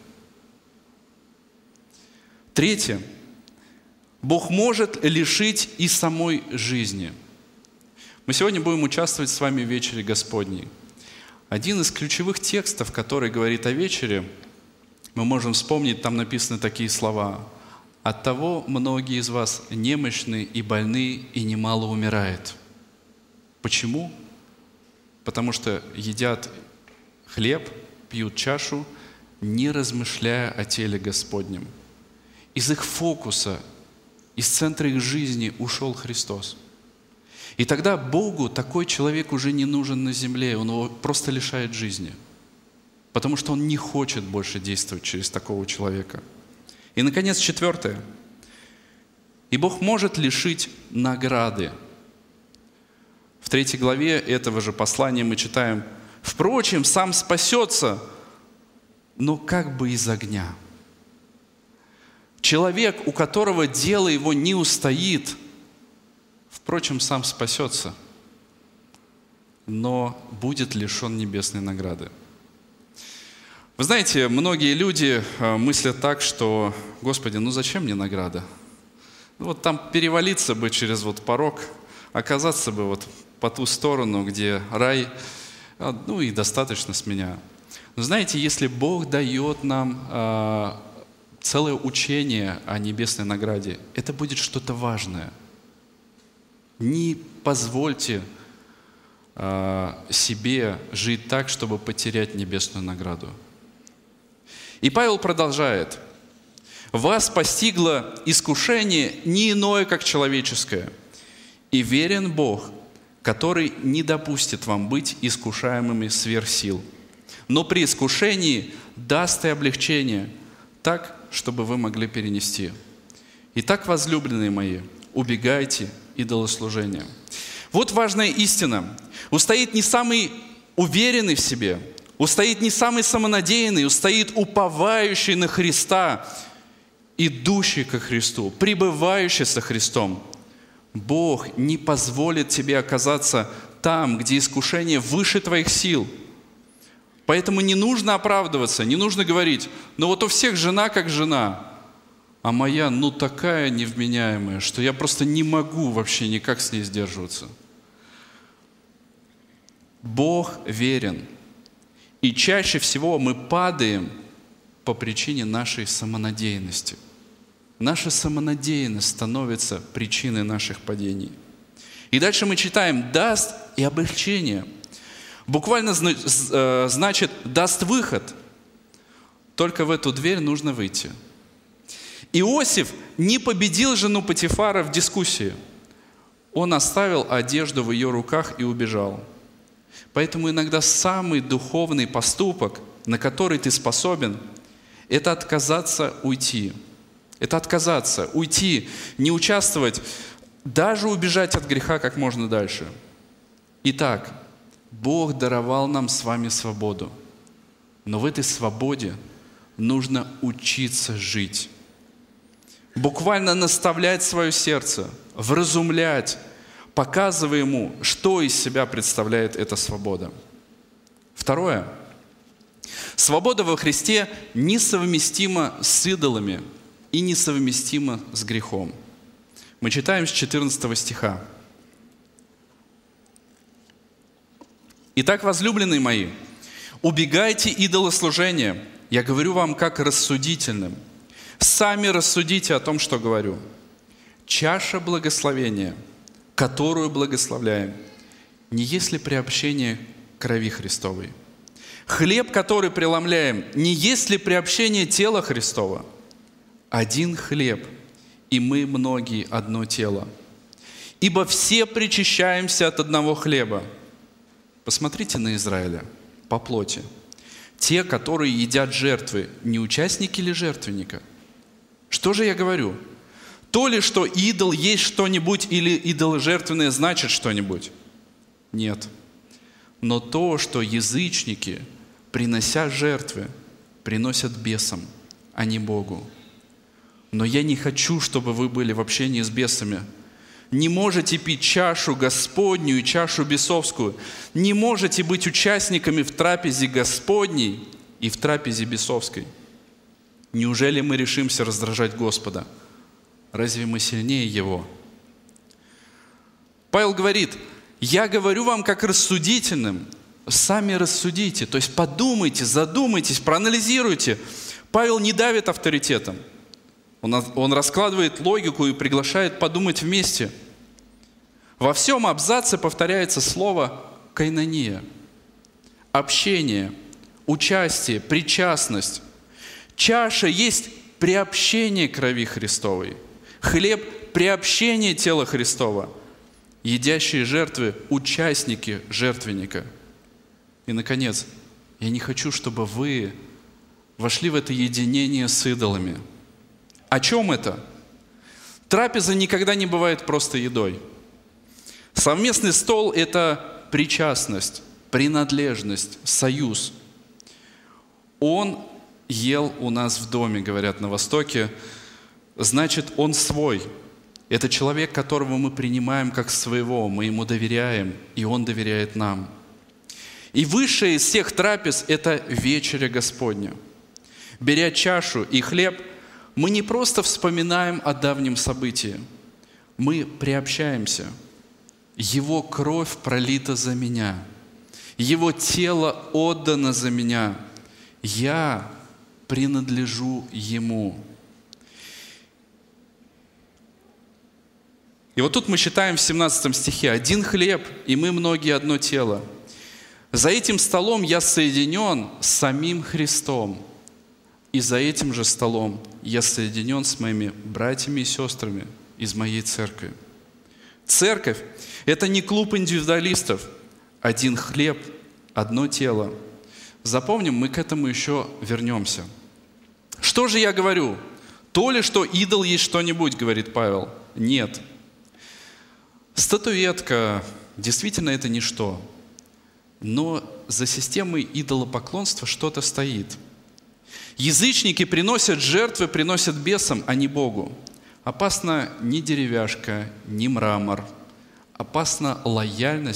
S2: Третье. Бог может лишить и самой жизни. Мы сегодня будем участвовать с вами в вечере Господней. Один из ключевых текстов, который говорит о вечере, мы можем вспомнить, там написаны такие слова: «Оттого многие из вас немощны и больны, и немало умирает». Почему? Потому что едят хлеб, пьют чашу, не размышляя о теле Господнем. Из их фокуса, из центра их жизни ушел Христос. И тогда Богу такой человек уже не нужен на земле, Он его просто лишает жизни. Потому что Он не хочет больше действовать через такого человека. И, наконец, четвертое. И Бог может лишить награды. В 3 главе этого же послания мы читаем: «Впрочем, сам спасется, но как бы из огня». Человек, у которого дело его не устоит, впрочем, сам спасется, но будет лишен небесной награды. Вы знаете, многие люди мыслят так, что: «Господи, ну зачем мне награда? Вот там перевалиться бы через вот порог, оказаться бы вот по ту сторону, где рай, ну и достаточно с меня». Но знаете, если Бог дает нам целое учение о небесной награде, это будет что-то важное. Не позвольте себе жить так, чтобы потерять небесную награду. И Павел продолжает: «Вас постигло искушение не иное, как человеческое, и верен Бог, который не допустит вам быть искушаемыми сверх сил, но при искушении даст и облегчение, так, чтобы вы могли перенести. Итак, возлюбленные мои, убегайте идолослужения». Вот важная истина. Устоит не самый уверенный в себе, устоит не самый самонадеянный, устоит уповающий на Христа, идущий ко Христу, пребывающий со Христом. Бог не позволит тебе оказаться там, где искушение выше твоих сил. Поэтому не нужно оправдываться, не нужно говорить, ну вот у всех жена как жена, а моя ну такая невменяемая, что я просто не могу вообще никак с ней сдерживаться. Бог верен. И чаще всего мы падаем по причине нашей самонадеянности. Наша самонадеянность становится причиной наших падений. И дальше мы читаем «даст и облегчение». Буквально значит «даст выход». Только в эту дверь нужно выйти. Иосиф не победил жену Потифара в дискуссии. Он оставил одежду в ее руках и убежал. Поэтому иногда самый духовный поступок, на который ты способен, это отказаться уйти. Это отказаться, уйти, не участвовать, даже убежать от греха как можно дальше. Итак, Бог даровал нам с вами свободу. Но в этой свободе нужно учиться жить. Буквально наставлять свое сердце, вразумлять, показывая ему, что из себя представляет эта свобода. Второе. Свобода во Христе несовместима с идолами и несовместима с грехом. Мы читаем с 14 стиха. «Итак, возлюбленные мои, убегайте идолослужения. Я говорю вам как рассудительным. Сами рассудите о том, что говорю. Чаша благословения, которую благословляем, не есть ли приобщение крови Христовой? Хлеб, который преломляем, не есть ли приобщение тела Христова? Один хлеб, и мы многие одно тело. Ибо все причащаемся от одного хлеба». Посмотрите на Израиля по плоти. Те, которые едят жертвы, не участники ли жертвенника? Что же я говорю? То ли, что идол есть что-нибудь или идоложертвенное значит что-нибудь? Нет. Но то, что язычники, принося жертвы, приносят бесам, а не Богу. Но я не хочу, чтобы вы были в общении с бесами. Не можете пить чашу Господню и чашу бесовскую. Не можете быть участниками в трапезе Господней и в трапезе бесовской. Неужели мы решимся раздражать Господа? Разве мы сильнее Его? Павел говорит, я говорю вам как рассудительным, сами рассудите, то есть подумайте, задумайтесь, проанализируйте. Павел не давит авторитетом. Он раскладывает логику и приглашает подумать вместе. Во всем абзаце повторяется слово «койнония». Общение, участие, причастность. Чаша есть приобщение крови Христовой. Хлеб – приобщение тела Христова. Едящие жертвы – участники жертвенника. И, наконец, я не хочу, чтобы вы вошли в это единение с идолами. О чем это? Трапеза никогда не бывает просто едой. Совместный стол – это причастность, принадлежность, союз. Он ел у нас в доме, говорят на Востоке, значит, он свой. Это человек, которого мы принимаем как своего, мы ему доверяем, и он доверяет нам. И высшее из всех трапез – это вечеря Господня. Беря чашу и хлеб, мы не просто вспоминаем о давнем событии, мы приобщаемся. Его кровь пролита за меня, Его тело отдано за меня. Я принадлежу Ему. И вот тут мы читаем в 17 стихе: «Один хлеб, и мы многие одно тело. За этим столом я соединен с самим Христом, и за этим же столом я соединен с моими братьями и сестрами из моей церкви». Церковь – это не клуб индивидуалистов. Один хлеб, одно тело. Запомним, мы к этому еще вернемся. Что же я говорю? То ли, что идол есть что-нибудь, говорит Павел? Нет. Статуэтка, действительно, это ничто. Но за системой идолопоклонства что-то стоит. Язычники приносят жертвы, приносят бесам, а не Богу. Опасна не деревяшка, не мрамор. Опасна лояльность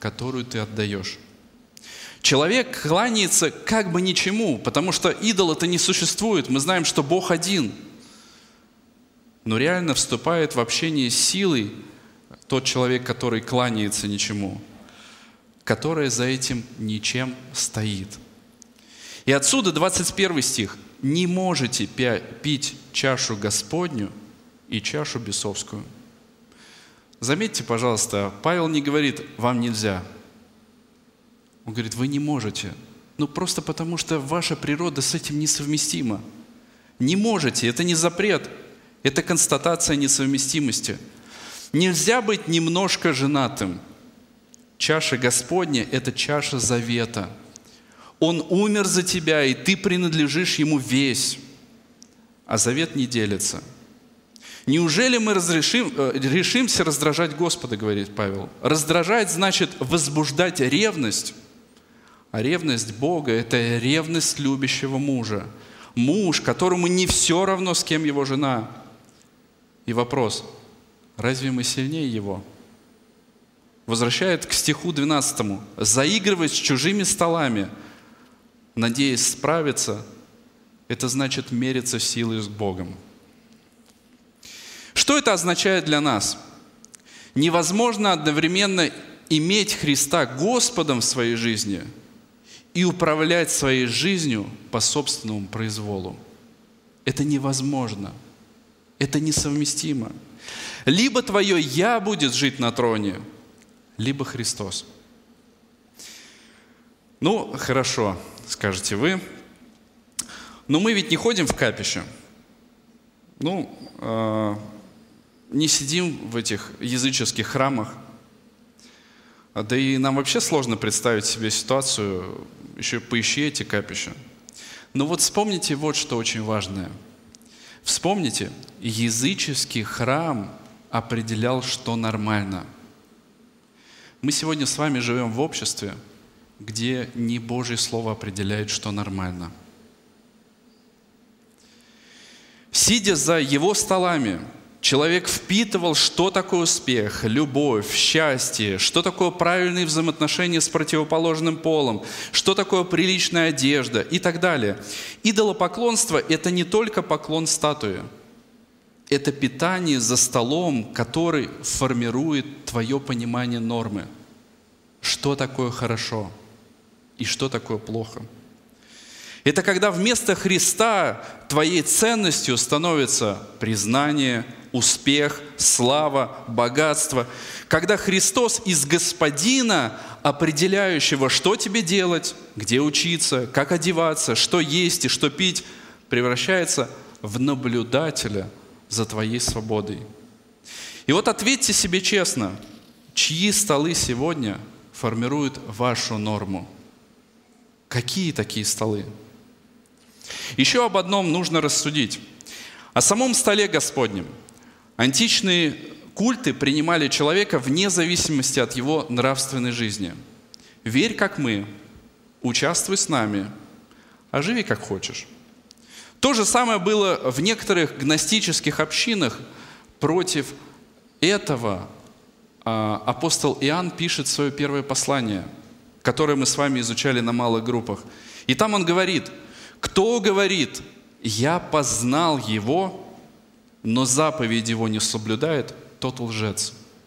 S2: которую ты отдаешь. Человек кланяется как бы ничему, потому что идола-то не существует. Мы знаем, что Бог один. Но реально вступает в общение с силой тот человек, который кланяется ничему, которая за этим ничем стоит. И отсюда 21 стих. «Не можете пить чашу Господню и чашу бесовскую». Заметьте, пожалуйста, Павел не говорит «вам нельзя». Он говорит, вы не можете. Ну, просто потому, что ваша природа с этим несовместима. Не можете, это не запрет, это констатация несовместимости. Нельзя быть немножко женатым. Чаша Господня – это чаша завета. Он умер за тебя, и ты принадлежишь Ему весь. А завет не делится. Неужели мы решимся раздражать Господа, говорит Павел? Раздражать значит возбуждать ревность. А ревность Бога – это ревность любящего мужа. Муж, которому не все равно, с кем его жена. И вопрос, разве мы сильнее его? Возвращает к стиху 12. «Заигрывать с чужими столами, надеясь справиться, это значит мериться силой с Богом». Что это означает для нас? Невозможно одновременно иметь Христа Господом в своей жизни и управлять своей жизнью по собственному произволу. Это невозможно. Это несовместимо. Либо твое «я» будет жить на троне, либо Христос. Ну, хорошо, скажете вы. Но мы ведь не ходим в капище. Не сидим в этих языческих храмах. Да и нам вообще сложно представить себе ситуацию, еще поищи эти капища. Но вот вспомните вот что очень важное. Вспомните, языческий храм определял, что нормально. Мы сегодня с вами живем в обществе, где не Божье Слово определяет, что нормально. Сидя за его столами, человек впитывал, что такое успех, любовь, счастье, что такое правильные взаимоотношения с противоположным полом, что такое приличная одежда и так далее. Идолопоклонство – это не только поклон статуе. Это питание за столом, который формирует твое понимание нормы. Что такое хорошо и что такое плохо. Это когда вместо Христа твоей ценностью становится признание, успех, слава, богатство. Когда Христос из Господина, определяющего, что тебе делать, где учиться, как одеваться, что есть и что пить, превращается в наблюдателя за твоей свободой. И вот ответьте себе честно, чьи столы сегодня формируют вашу норму? Какие такие столы? Еще об одном нужно рассудить. О самом столе Господнем. Античные культы принимали человека вне зависимости от его нравственной жизни. Верь, как мы, участвуй с нами, а живи, как хочешь. То же самое было в некоторых гностических общинах. Против этого апостол Иоанн пишет свое первое послание, которое мы с вами изучали на малых группах. И там он говорит: «Кто говорит, я познал его, но заповедь его не соблюдает, тот лжец».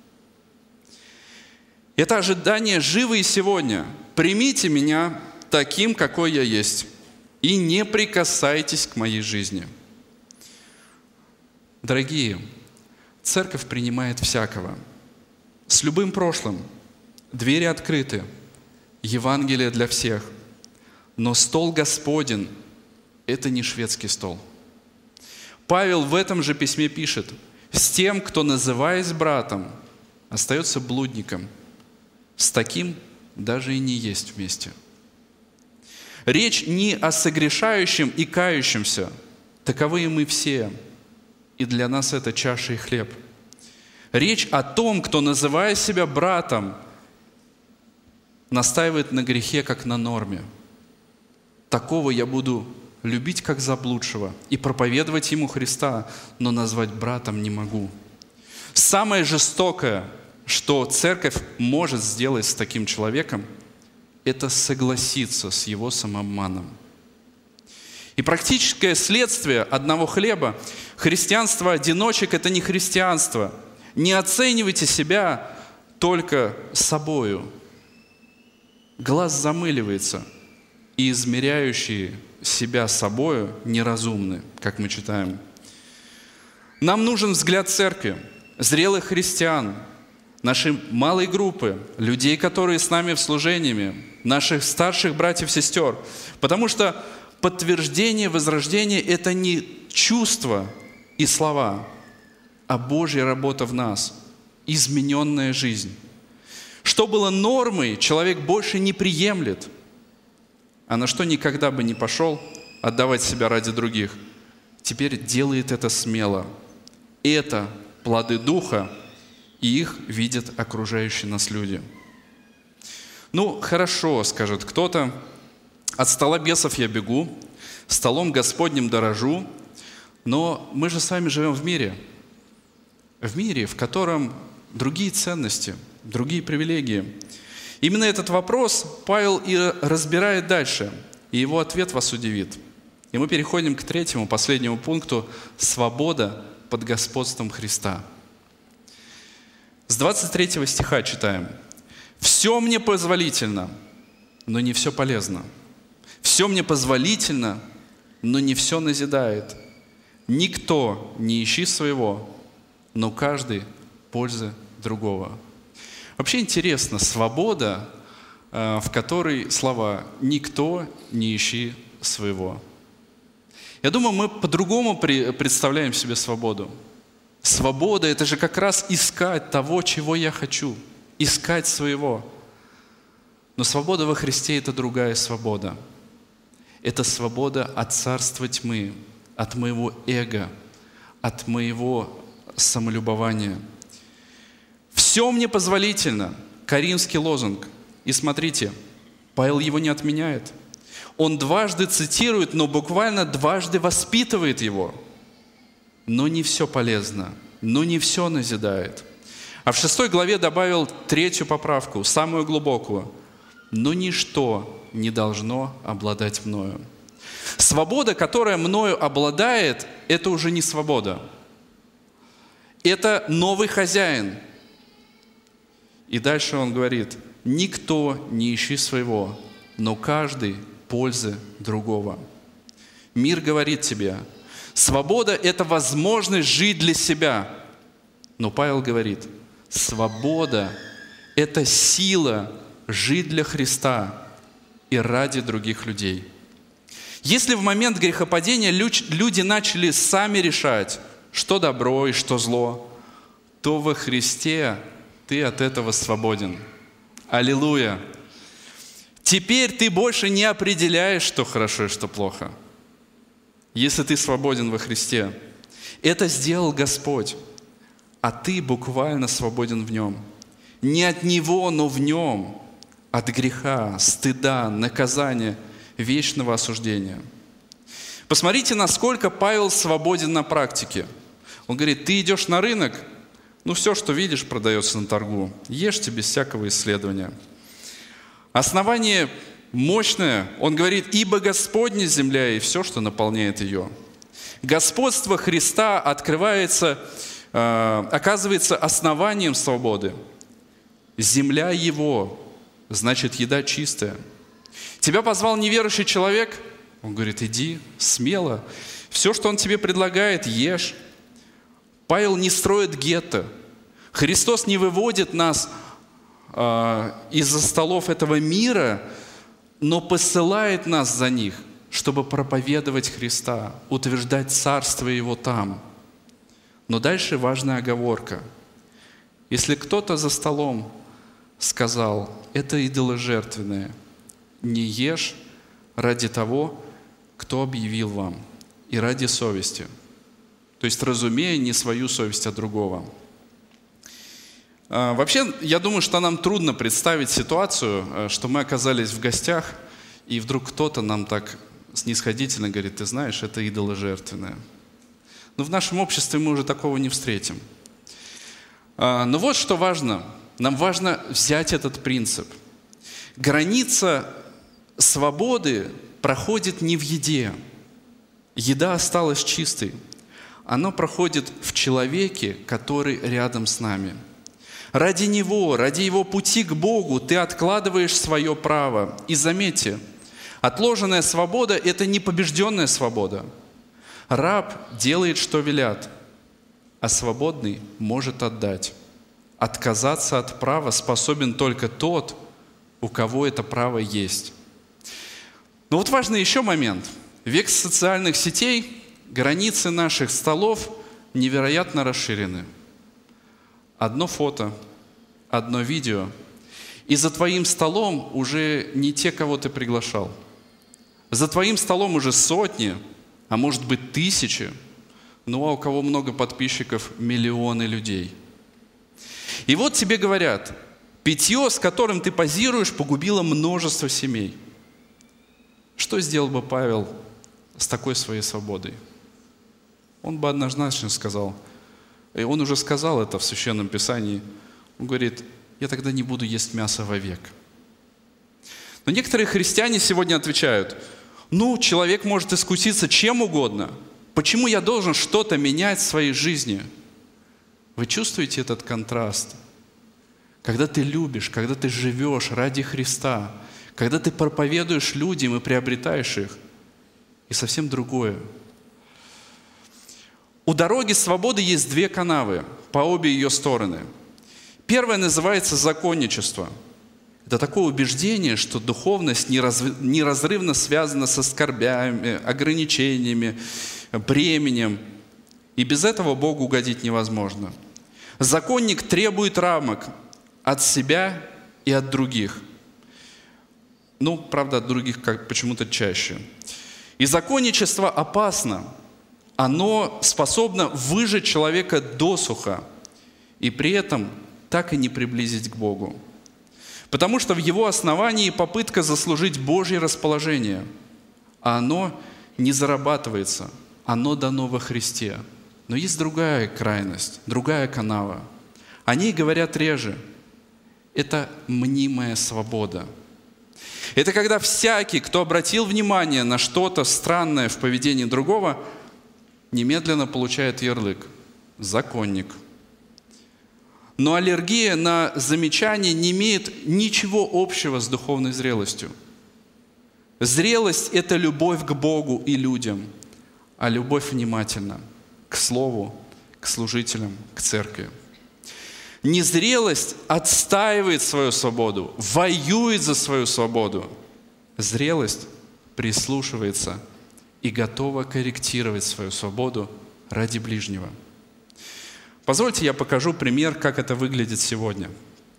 S2: Это ожидание живо и сегодня. Примите меня таким, какой я есть, и не прикасайтесь к моей жизни. Дорогие, церковь принимает всякого, с любым прошлым. Двери открыты, Евангелие для всех. Но стол Господень – это не шведский стол. Павел в этом же письме пишет: «С тем, кто, называясь братом, остается блудником, с таким даже и не есть вместе». Речь не о согрешающем и кающемся. Таковы мы все. И для нас это чаша и хлеб. Речь о том, кто, называя себя братом, настаивает на грехе, как на норме. Такого я буду любить, как заблудшего, и проповедовать ему Христа, но назвать братом не могу. Самое жестокое что церковь может сделать с таким человеком, это согласиться с его самообманом. И практическое следствие одного хлеба – христианство одиночек – это не христианство. Не оценивайте себя только собою. Глаз замыливается, и измеряющие себя собою неразумны, как мы читаем. Нам нужен взгляд церкви, зрелых христиан, нашей малой группы, людей, которые с нами в служениями, наших старших братьев и сестер. Потому что подтверждение возрождения – это не чувства и слова, а Божья работа в нас, измененная жизнь. Что было нормой, человек больше не приемлет, а на что никогда бы не пошел отдавать себя ради других, теперь делает это смело. Это плоды Духа, и их видят окружающие нас люди. Ну, хорошо, скажет кто-то, от стола бесов я бегу, столом Господним дорожу, но мы же с вами живем в мире, в котором другие ценности, другие привилегии. Именно этот вопрос Павел и разбирает дальше, и его ответ вас удивит. И мы переходим к третьему, последнему пункту – свобода под господством Христа. С 23 стиха читаем. «Все мне позволительно, но не все полезно. Все мне позволительно, но не все назидает. Никто не ищи своего, но каждый пользы другого». Вообще интересно, свобода, в которой слова «никто не ищи своего». Я думаю, мы по-другому представляем себе свободу. Свобода – это же как раз искать того, чего я хочу, искать своего. Но свобода во Христе – это другая свобода. Это свобода от царства тьмы, от моего эго, от моего самолюбования. «Все мне позволительно» – коринфский лозунг. И смотрите, Павел его не отменяет. Он дважды цитирует, но буквально дважды воспитывает его. Но не все полезно, но не все назидает. А в 6 главе добавил 3-ю поправку, самую глубокую. «Но ничто не должно обладать мною». Свобода, которая мною обладает, это уже не свобода. Это новый хозяин. И дальше он говорит, «Никто не ищи своего, но каждый пользы другого». Мир говорит тебе, свобода – это возможность жить для себя. Но Павел говорит, свобода – это сила жить для Христа и ради других людей. Если в момент грехопадения люди начали сами решать, что добро и что зло, то во Христе ты от этого свободен. Аллилуйя! Теперь ты больше не определяешь, что хорошо и что плохо. Если ты свободен во Христе, это сделал Господь, а ты буквально свободен в Нем. Не от Него, но в Нем, от греха, стыда, наказания, вечного осуждения. Посмотрите, насколько Павел свободен на практике. Он говорит, ты идешь на рынок, все, что видишь, продается на торгу. Ешьте без всякого исследования. Основание мощное. Он говорит, ибо Господня земля и все, что наполняет ее. Господство Христа оказывается основанием свободы. Земля Его, значит, еда чистая. Тебя позвал неверующий человек? Он говорит, иди смело. Все, что он тебе предлагает, ешь. Павел не строит гетто. Христос не выводит нас из-за столов этого мира, но посылает нас за них, чтобы проповедовать Христа, утверждать Царство Его там. Но дальше важная оговорка. Если кто-то за столом сказал, это идоложертвенное, не ешь ради того, кто объявил вам, и ради совести. То есть, разумея не свою совесть, а другого. Вообще, я думаю, что нам трудно представить ситуацию, что мы оказались в гостях, и вдруг кто-то нам так снисходительно говорит, ты знаешь, это идоложертвенное. Но в нашем обществе мы уже такого не встретим. Но вот что важно. нам важно взять этот принцип. Граница свободы проходит не в еде. Еда осталась чистой. Она проходит в человеке, который рядом с нами. Ради него, ради его пути к Богу ты откладываешь свое право. И заметьте, отложенная свобода – это не побежденная свобода. Раб делает, что велят, а свободный может отдать. Отказаться от права способен только тот, у кого это право есть. Но вот важный еще момент. Век социальных сетей, границы наших столов невероятно расширены. Одно фото, одно видео, и за твоим столом уже не те, кого ты приглашал. За твоим столом уже сотни, а может быть тысячи, ну а у кого много подписчиков, миллионы людей. И вот тебе говорят, питье, с которым ты позируешь, погубило множество семей. Что сделал бы Павел с такой своей свободой? Он бы однозначно сказал, и он уже сказал это в Священном Писании, он говорит, я тогда не буду есть мясо вовек. Но некоторые христиане сегодня отвечают, ну, человек может искуситься чем угодно, почему я должен что-то менять в своей жизни? Вы чувствуете этот контраст? Когда ты любишь, когда ты живешь ради Христа, когда ты проповедуешь людям и приобретаешь их, и совсем другое. У дороги свободы есть две канавы, по обе ее стороны. Первая называется законничество. Это такое убеждение, что духовность неразрывно связана со скорбями, ограничениями, бременем. И без этого Богу угодить невозможно. Законник требует рамок от себя и от других. Ну, правда, от других почему-то чаще. И законничество опасно. Оно способно выжечь человека досуха и при этом так и не приблизить к Богу. Потому что в его основании попытка заслужить Божье расположение, а оно не зарабатывается, оно дано во Христе. Но есть другая крайность, другая канава. О ней говорят реже. Это мнимая свобода. Это когда всякий, кто обратил внимание на что-то странное в поведении другого, немедленно получает ярлык «законник». Но аллергия на замечание не имеет ничего общего с духовной зрелостью. Зрелость – это любовь к Богу и людям, а любовь внимательна к Слову, к служителям, к церкви. Незрелость отстаивает свою свободу, воюет за свою свободу. Зрелость прислушивается и готова корректировать свою свободу ради ближнего. Позвольте, я покажу пример, как это выглядит сегодня.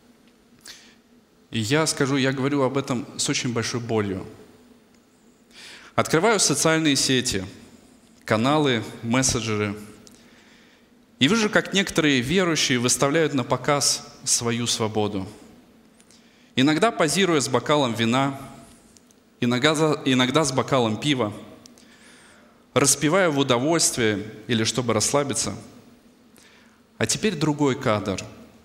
S2: И я говорю об этом с очень большой болью. Открываю социальные сети, каналы, мессенджеры, и вижу, как некоторые верующие выставляют на показ свою свободу. Иногда позируя с бокалом вина, иногда с бокалом пива, распивая в удовольствие или чтобы расслабиться. А теперь другой кадр.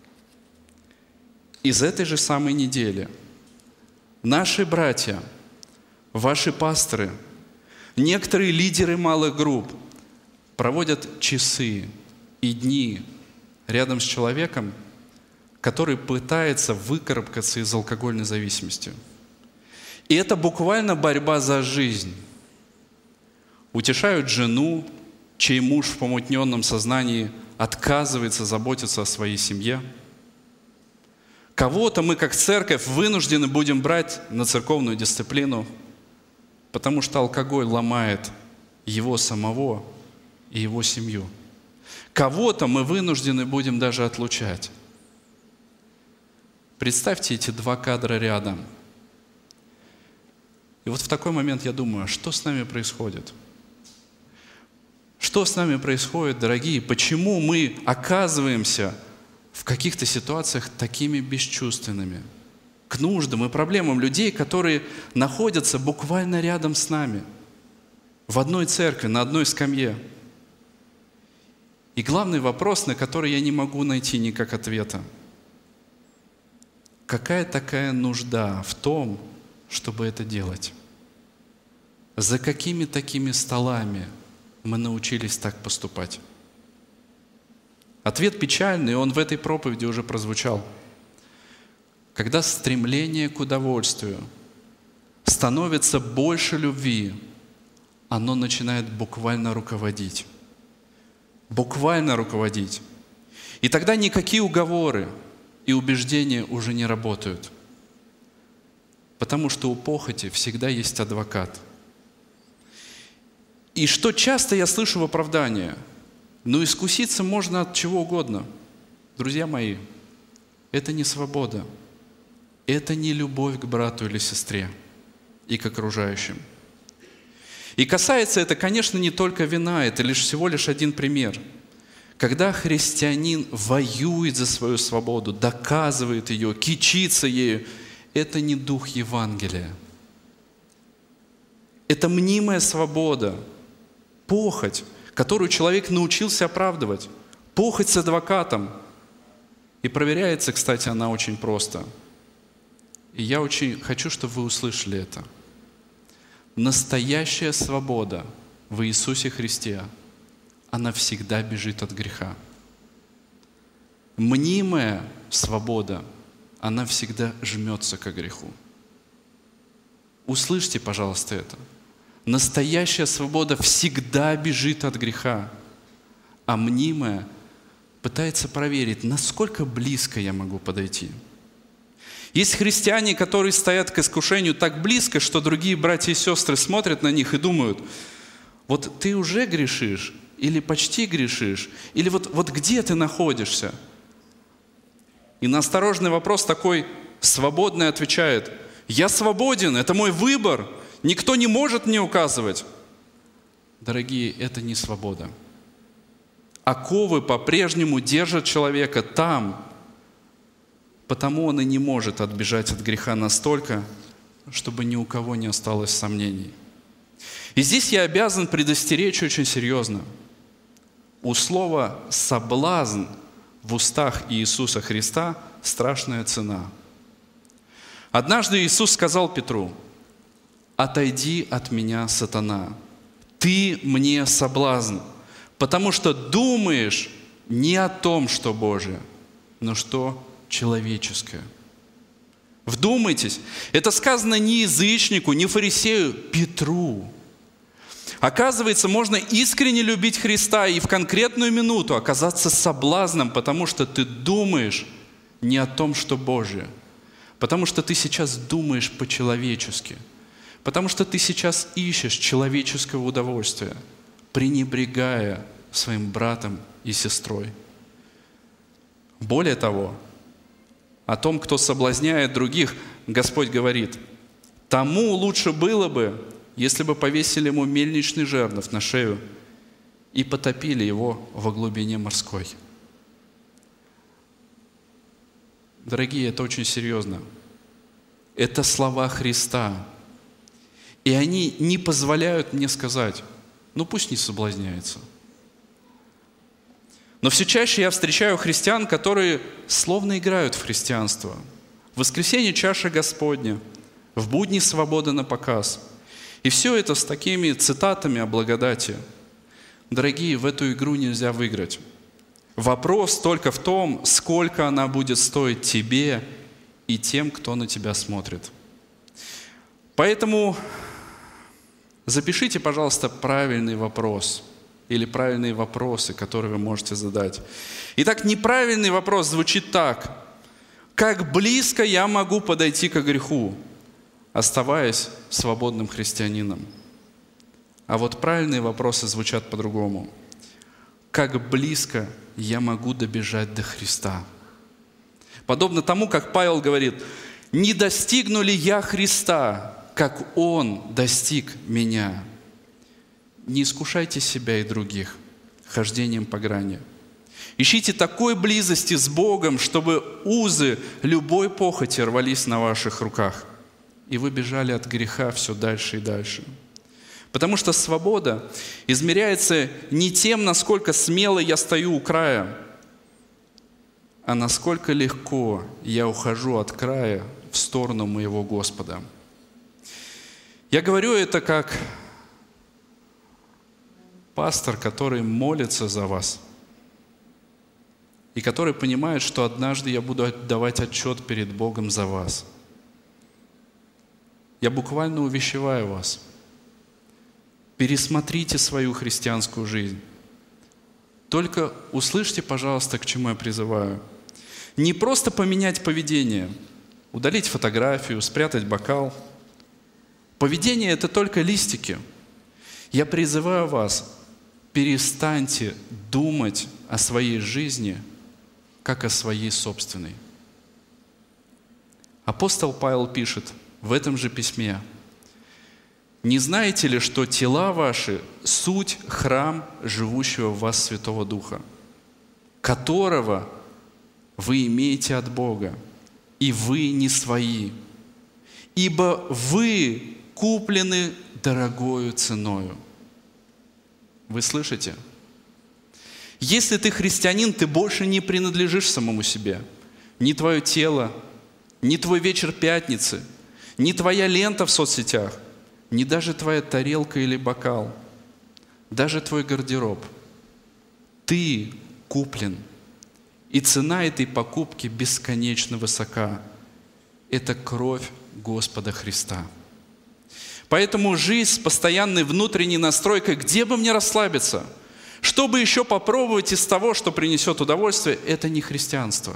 S2: Из этой же самой недели наши братья, ваши пасторы, некоторые лидеры малых групп проводят часы и дни рядом с человеком, который пытается выкарабкаться из алкогольной зависимости. И это буквально борьба за жизнь. Утешают жену, чей муж в помутненном сознании отказывается заботиться о своей семье. Кого-то мы, как церковь, вынуждены будем брать на церковную дисциплину, потому что алкоголь ломает его самого и его семью. Кого-то мы вынуждены будем даже отлучать. Представьте эти два кадра рядом. И вот в такой момент я думаю, что с нами происходит? Что с нами происходит, дорогие? Почему мы оказываемся в каких-то ситуациях такими бесчувственными к нуждам и проблемам людей, которые находятся буквально рядом с нами, в одной церкви, на одной скамье? И главный вопрос, на который я не могу найти никак ответа. какая такая нужда в том, чтобы это делать? За какими такими столами мы научились так поступать? Ответ печальный, он в этой проповеди уже прозвучал. Когда стремление к удовольствию становится больше любви, оно начинает буквально руководить. Буквально руководить. И тогда никакие уговоры и убеждения уже не работают. Потому что у похоти всегда есть адвокат. И что часто я слышу в оправдании: ну, искуситься можно от чего угодно. Друзья мои, это не свобода. Это не любовь к брату или сестре и к окружающим. И касается это, конечно, не только вина, это всего лишь один пример. Когда христианин воюет за свою свободу, доказывает ее, кичится ею, это не дух Евангелия. Это мнимая свобода, похоть, которую человек научился оправдывать. Похоть с адвокатом. И проверяется, кстати, она очень просто. И я очень хочу, чтобы вы услышали это. Настоящая свобода в Иисусе Христе, она всегда бежит от греха. Мнимая свобода, она всегда жмется к греху. Услышьте, пожалуйста, это. Настоящая свобода всегда бежит от греха, а мнимая пытается проверить, насколько близко я могу подойти. Есть христиане, которые стоят к искушению так близко, что другие братья и сестры смотрят на них и думают: вот ты уже грешишь, или почти грешишь, или вот где ты находишься? И на осторожный вопрос такой свободный отвечает: я свободен, это мой выбор, никто не может мне указывать. Дорогие, это не свобода. Оковы по-прежнему держат человека там, потому он и не может отбежать от греха настолько, чтобы ни у кого не осталось сомнений. И здесь я обязан предостеречь очень серьезно. У слова «соблазн» в устах Иисуса Христа страшная цена. Однажды Иисус сказал Петру: «Отойди от меня, сатана, ты мне соблазн, потому что думаешь не о том, что Божие, но что человеческое». Вдумайтесь, это сказано не язычнику, не фарисею, Петру. Оказывается, можно искренне любить Христа и в конкретную минуту оказаться соблазном, потому что ты думаешь не о том, что Божие, потому что ты сейчас думаешь по-человечески, потому что ты сейчас ищешь человеческого удовольствия, пренебрегая своим братом и сестрой. Более того, о том, кто соблазняет других, Господь говорит: тому лучше было бы, если бы повесили ему мельничный жернов на шею и потопили его во глубине морской. Дорогие, это очень серьезно. Это слова Христа. И они не позволяют мне сказать: ну пусть не соблазняется. Но все чаще я встречаю христиан, которые словно играют в христианство. В воскресенье чаша Господня, в будни свобода на показ. И все это с такими цитатами о благодати. Дорогие, в эту игру нельзя выиграть. Вопрос только в том, сколько она будет стоить тебе и тем, кто на тебя смотрит. Поэтому запишите, пожалуйста, правильный вопрос или правильные вопросы, которые вы можете задать. Итак, неправильный вопрос звучит так: как близко я могу подойти к греху, оставаясь свободным христианином? А вот правильные вопросы звучат по-другому: как близко я могу добежать до Христа? Подобно тому, как Павел говорит: не достигну ли я Христа, как Он достиг меня? Не искушайте себя и других хождением по грани. Ищите такой близости с Богом, чтобы узы любой похоти рвались на ваших руках, и вы бежали от греха все дальше и дальше. Потому что свобода измеряется не тем, насколько смело я стою у края, а насколько легко я ухожу от края в сторону моего Господа. Я говорю это как пастор, который молится за вас и который понимает, что однажды я буду отдавать отчет перед Богом за вас. Я буквально увещеваю вас. Пересмотрите свою христианскую жизнь. Только услышьте, пожалуйста, к чему я призываю. Не просто поменять поведение, удалить фотографию, спрятать бокал. Поведение – это только листики. Я призываю вас, перестаньте думать о своей жизни, как о своей собственной. Апостол Павел пишет в этом же письме: «Не знаете ли, что тела ваши – суть храм живущего в вас Святого Духа, которого вы имеете от Бога, и вы не свои, ибо вы куплены дорогою ценою». Вы слышите? Если ты христианин, ты больше не принадлежишь самому себе. Ни твое тело, ни твой вечер пятницы, ни твоя лента в соцсетях, ни даже твоя тарелка или бокал, даже твой гардероб. Ты куплен. И цена этой покупки бесконечно высока. Это кровь Господа Христа. Поэтому жизнь с постоянной внутренней настройкой, где бы мне расслабиться, чтобы еще попробовать из того, что принесет удовольствие, это не христианство.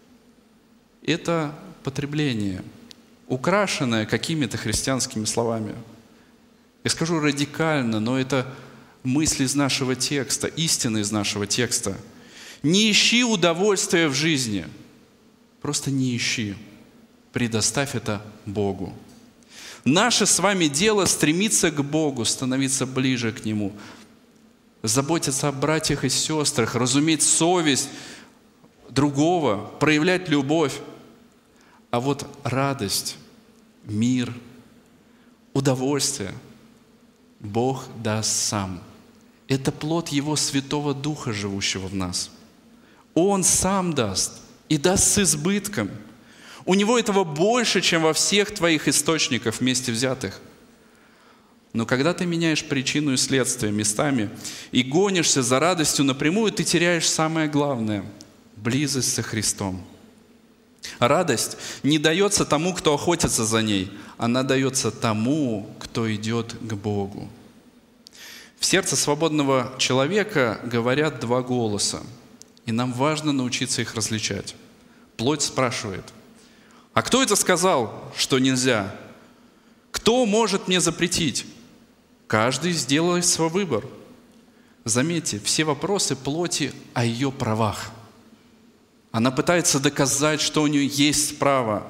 S2: Это потребление, украшенное какими-то христианскими словами. Я скажу радикально, но это мысль из нашего текста, истина из нашего текста. Не ищи удовольствия в жизни. Просто не ищи. Предоставь это Богу. Наше с вами дело стремиться к Богу, становиться ближе к Нему, заботиться о братьях и сестрах, разуметь совесть другого, проявлять любовь. А вот радость, мир, удовольствие Бог даст сам. Это плод Его Святого Духа, живущего в нас. Он сам даст и даст с избытком. У Него этого больше, чем во всех твоих источниках вместе взятых. Но когда ты меняешь причину и следствие местами и гонишься за радостью напрямую, ты теряешь самое главное – близость со Христом. Радость не дается тому, кто охотится за ней, она дается тому, кто идет к Богу. В сердце свободного человека говорят два голоса, и нам важно научиться их различать. Плоть спрашивает: а кто это сказал, что нельзя? Кто может мне запретить? Каждый сделает свой выбор. Заметьте, все вопросы плоти о ее правах. Она пытается доказать, что у нее есть право.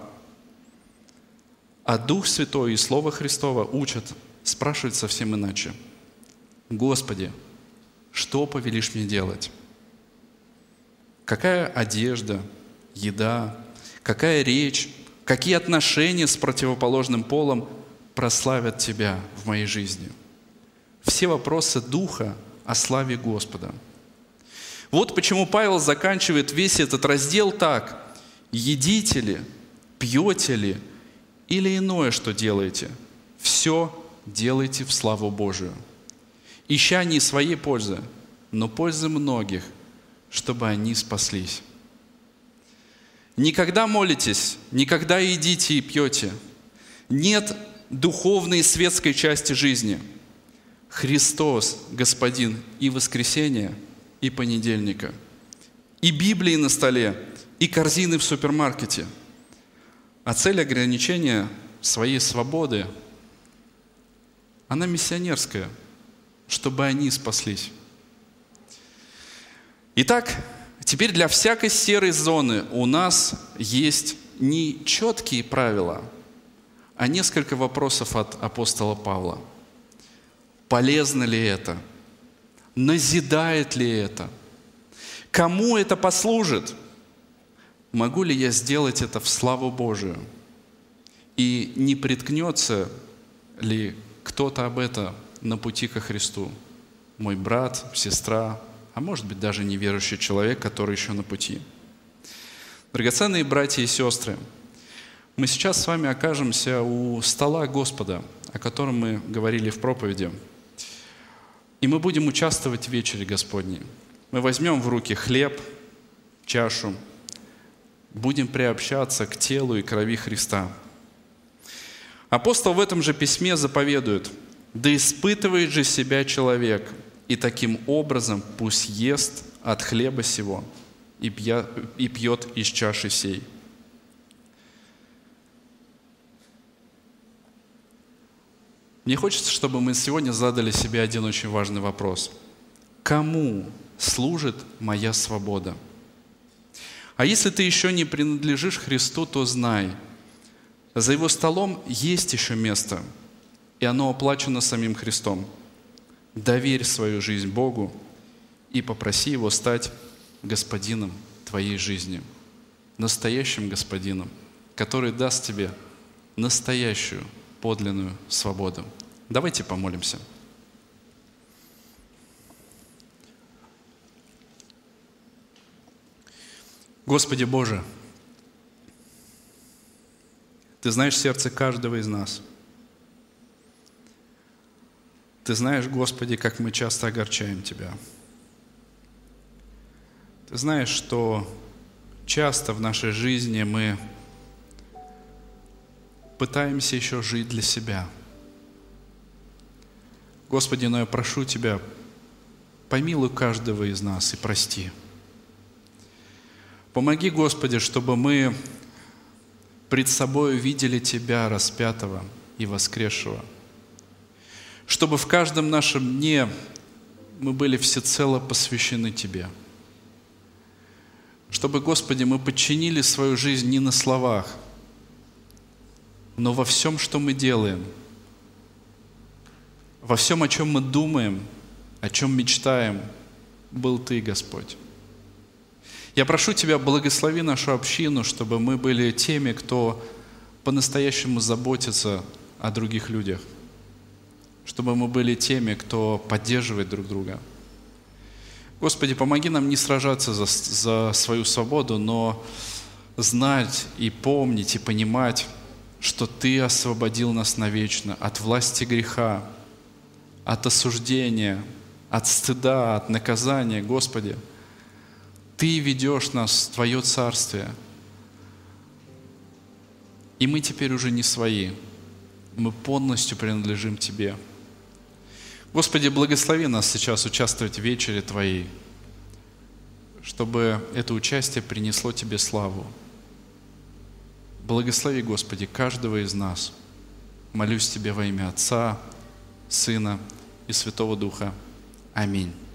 S2: А Дух Святой и Слово Христово учат, спрашивают совсем иначе. Господи, что повелишь мне делать? Какая одежда, еда, какая речь, какие отношения с противоположным полом прославят Тебя в моей жизни? Все вопросы Духа о славе Господа. Вот почему Павел заканчивает весь этот раздел так: едите ли, пьете ли или иное, что делаете, все делайте в славу Божию, ища не своей пользы, но пользы многих, чтобы они спаслись. Никогда молитесь, никогда едите и пьете. Нет духовной и светской части жизни. Христос – Господин и воскресенья, и понедельника, и Библии на столе, и корзины в супермаркете. А цель ограничения своей свободы, она миссионерская, чтобы они спаслись. Итак, теперь для всякой серой зоны у нас есть не четкие правила, а несколько вопросов от апостола Павла. Полезно ли это? Назидает ли это? Кому это послужит? Могу ли я сделать это в славу Божию? И не приткнется ли кто-то об это на пути ко Христу? Мой брат, сестра, а может быть даже неверующий человек, который еще на пути. Драгоценные братья и сестры, мы сейчас с вами окажемся у стола Господа, о котором мы говорили в проповеди. И мы будем участвовать в вечере Господней. Мы возьмем в руки хлеб, чашу, будем приобщаться к телу и крови Христа. Апостол в этом же письме заповедует: «Да испытывает же себя человек, и таким образом пусть ест от хлеба сего и пьет из чаши сей». Мне хочется, чтобы мы сегодня задали себе один очень важный вопрос. Кому служит моя свобода? А если ты еще не принадлежишь Христу, то знай, за Его столом есть еще место, и оно оплачено самим Христом. Доверь свою жизнь Богу и попроси Его стать господином твоей жизни, настоящим господином, который даст тебе настоящую, подлинную свободу. Давайте помолимся. Господи Боже, Ты знаешь сердце каждого из нас. Ты знаешь, Господи, как мы часто огорчаем Тебя. Ты знаешь, что часто в нашей жизни мы пытаемся еще жить для себя. Господи, но я прошу Тебя, помилуй каждого из нас и прости. Помоги, Господи, чтобы мы пред собой видели Тебя, распятого и воскресшего. Чтобы в каждом нашем дне мы были всецело посвящены Тебе. Чтобы, Господи, мы подчинили свою жизнь не на словах, но во всем, что мы делаем, во всем, о чем мы думаем, о чем мечтаем, был Ты, Господь. Я прошу Тебя, благослови нашу общину, чтобы мы были теми, кто по-настоящему заботится о других людях, чтобы мы были теми, кто поддерживает друг друга. Господи, помоги нам не сражаться за свою свободу, но знать и помнить и понимать, что Ты освободил нас навечно от власти греха, от осуждения, от стыда, от наказания. Господи, Ты ведешь нас в Твое Царствие. И мы теперь уже не свои. Мы полностью принадлежим Тебе. Господи, благослови нас сейчас участвовать в вечере Твоей, чтобы это участие принесло Тебе славу. Благослови, Господи, каждого из нас. Молюсь Тебе во имя Отца, Сына и Святого Духа. Аминь.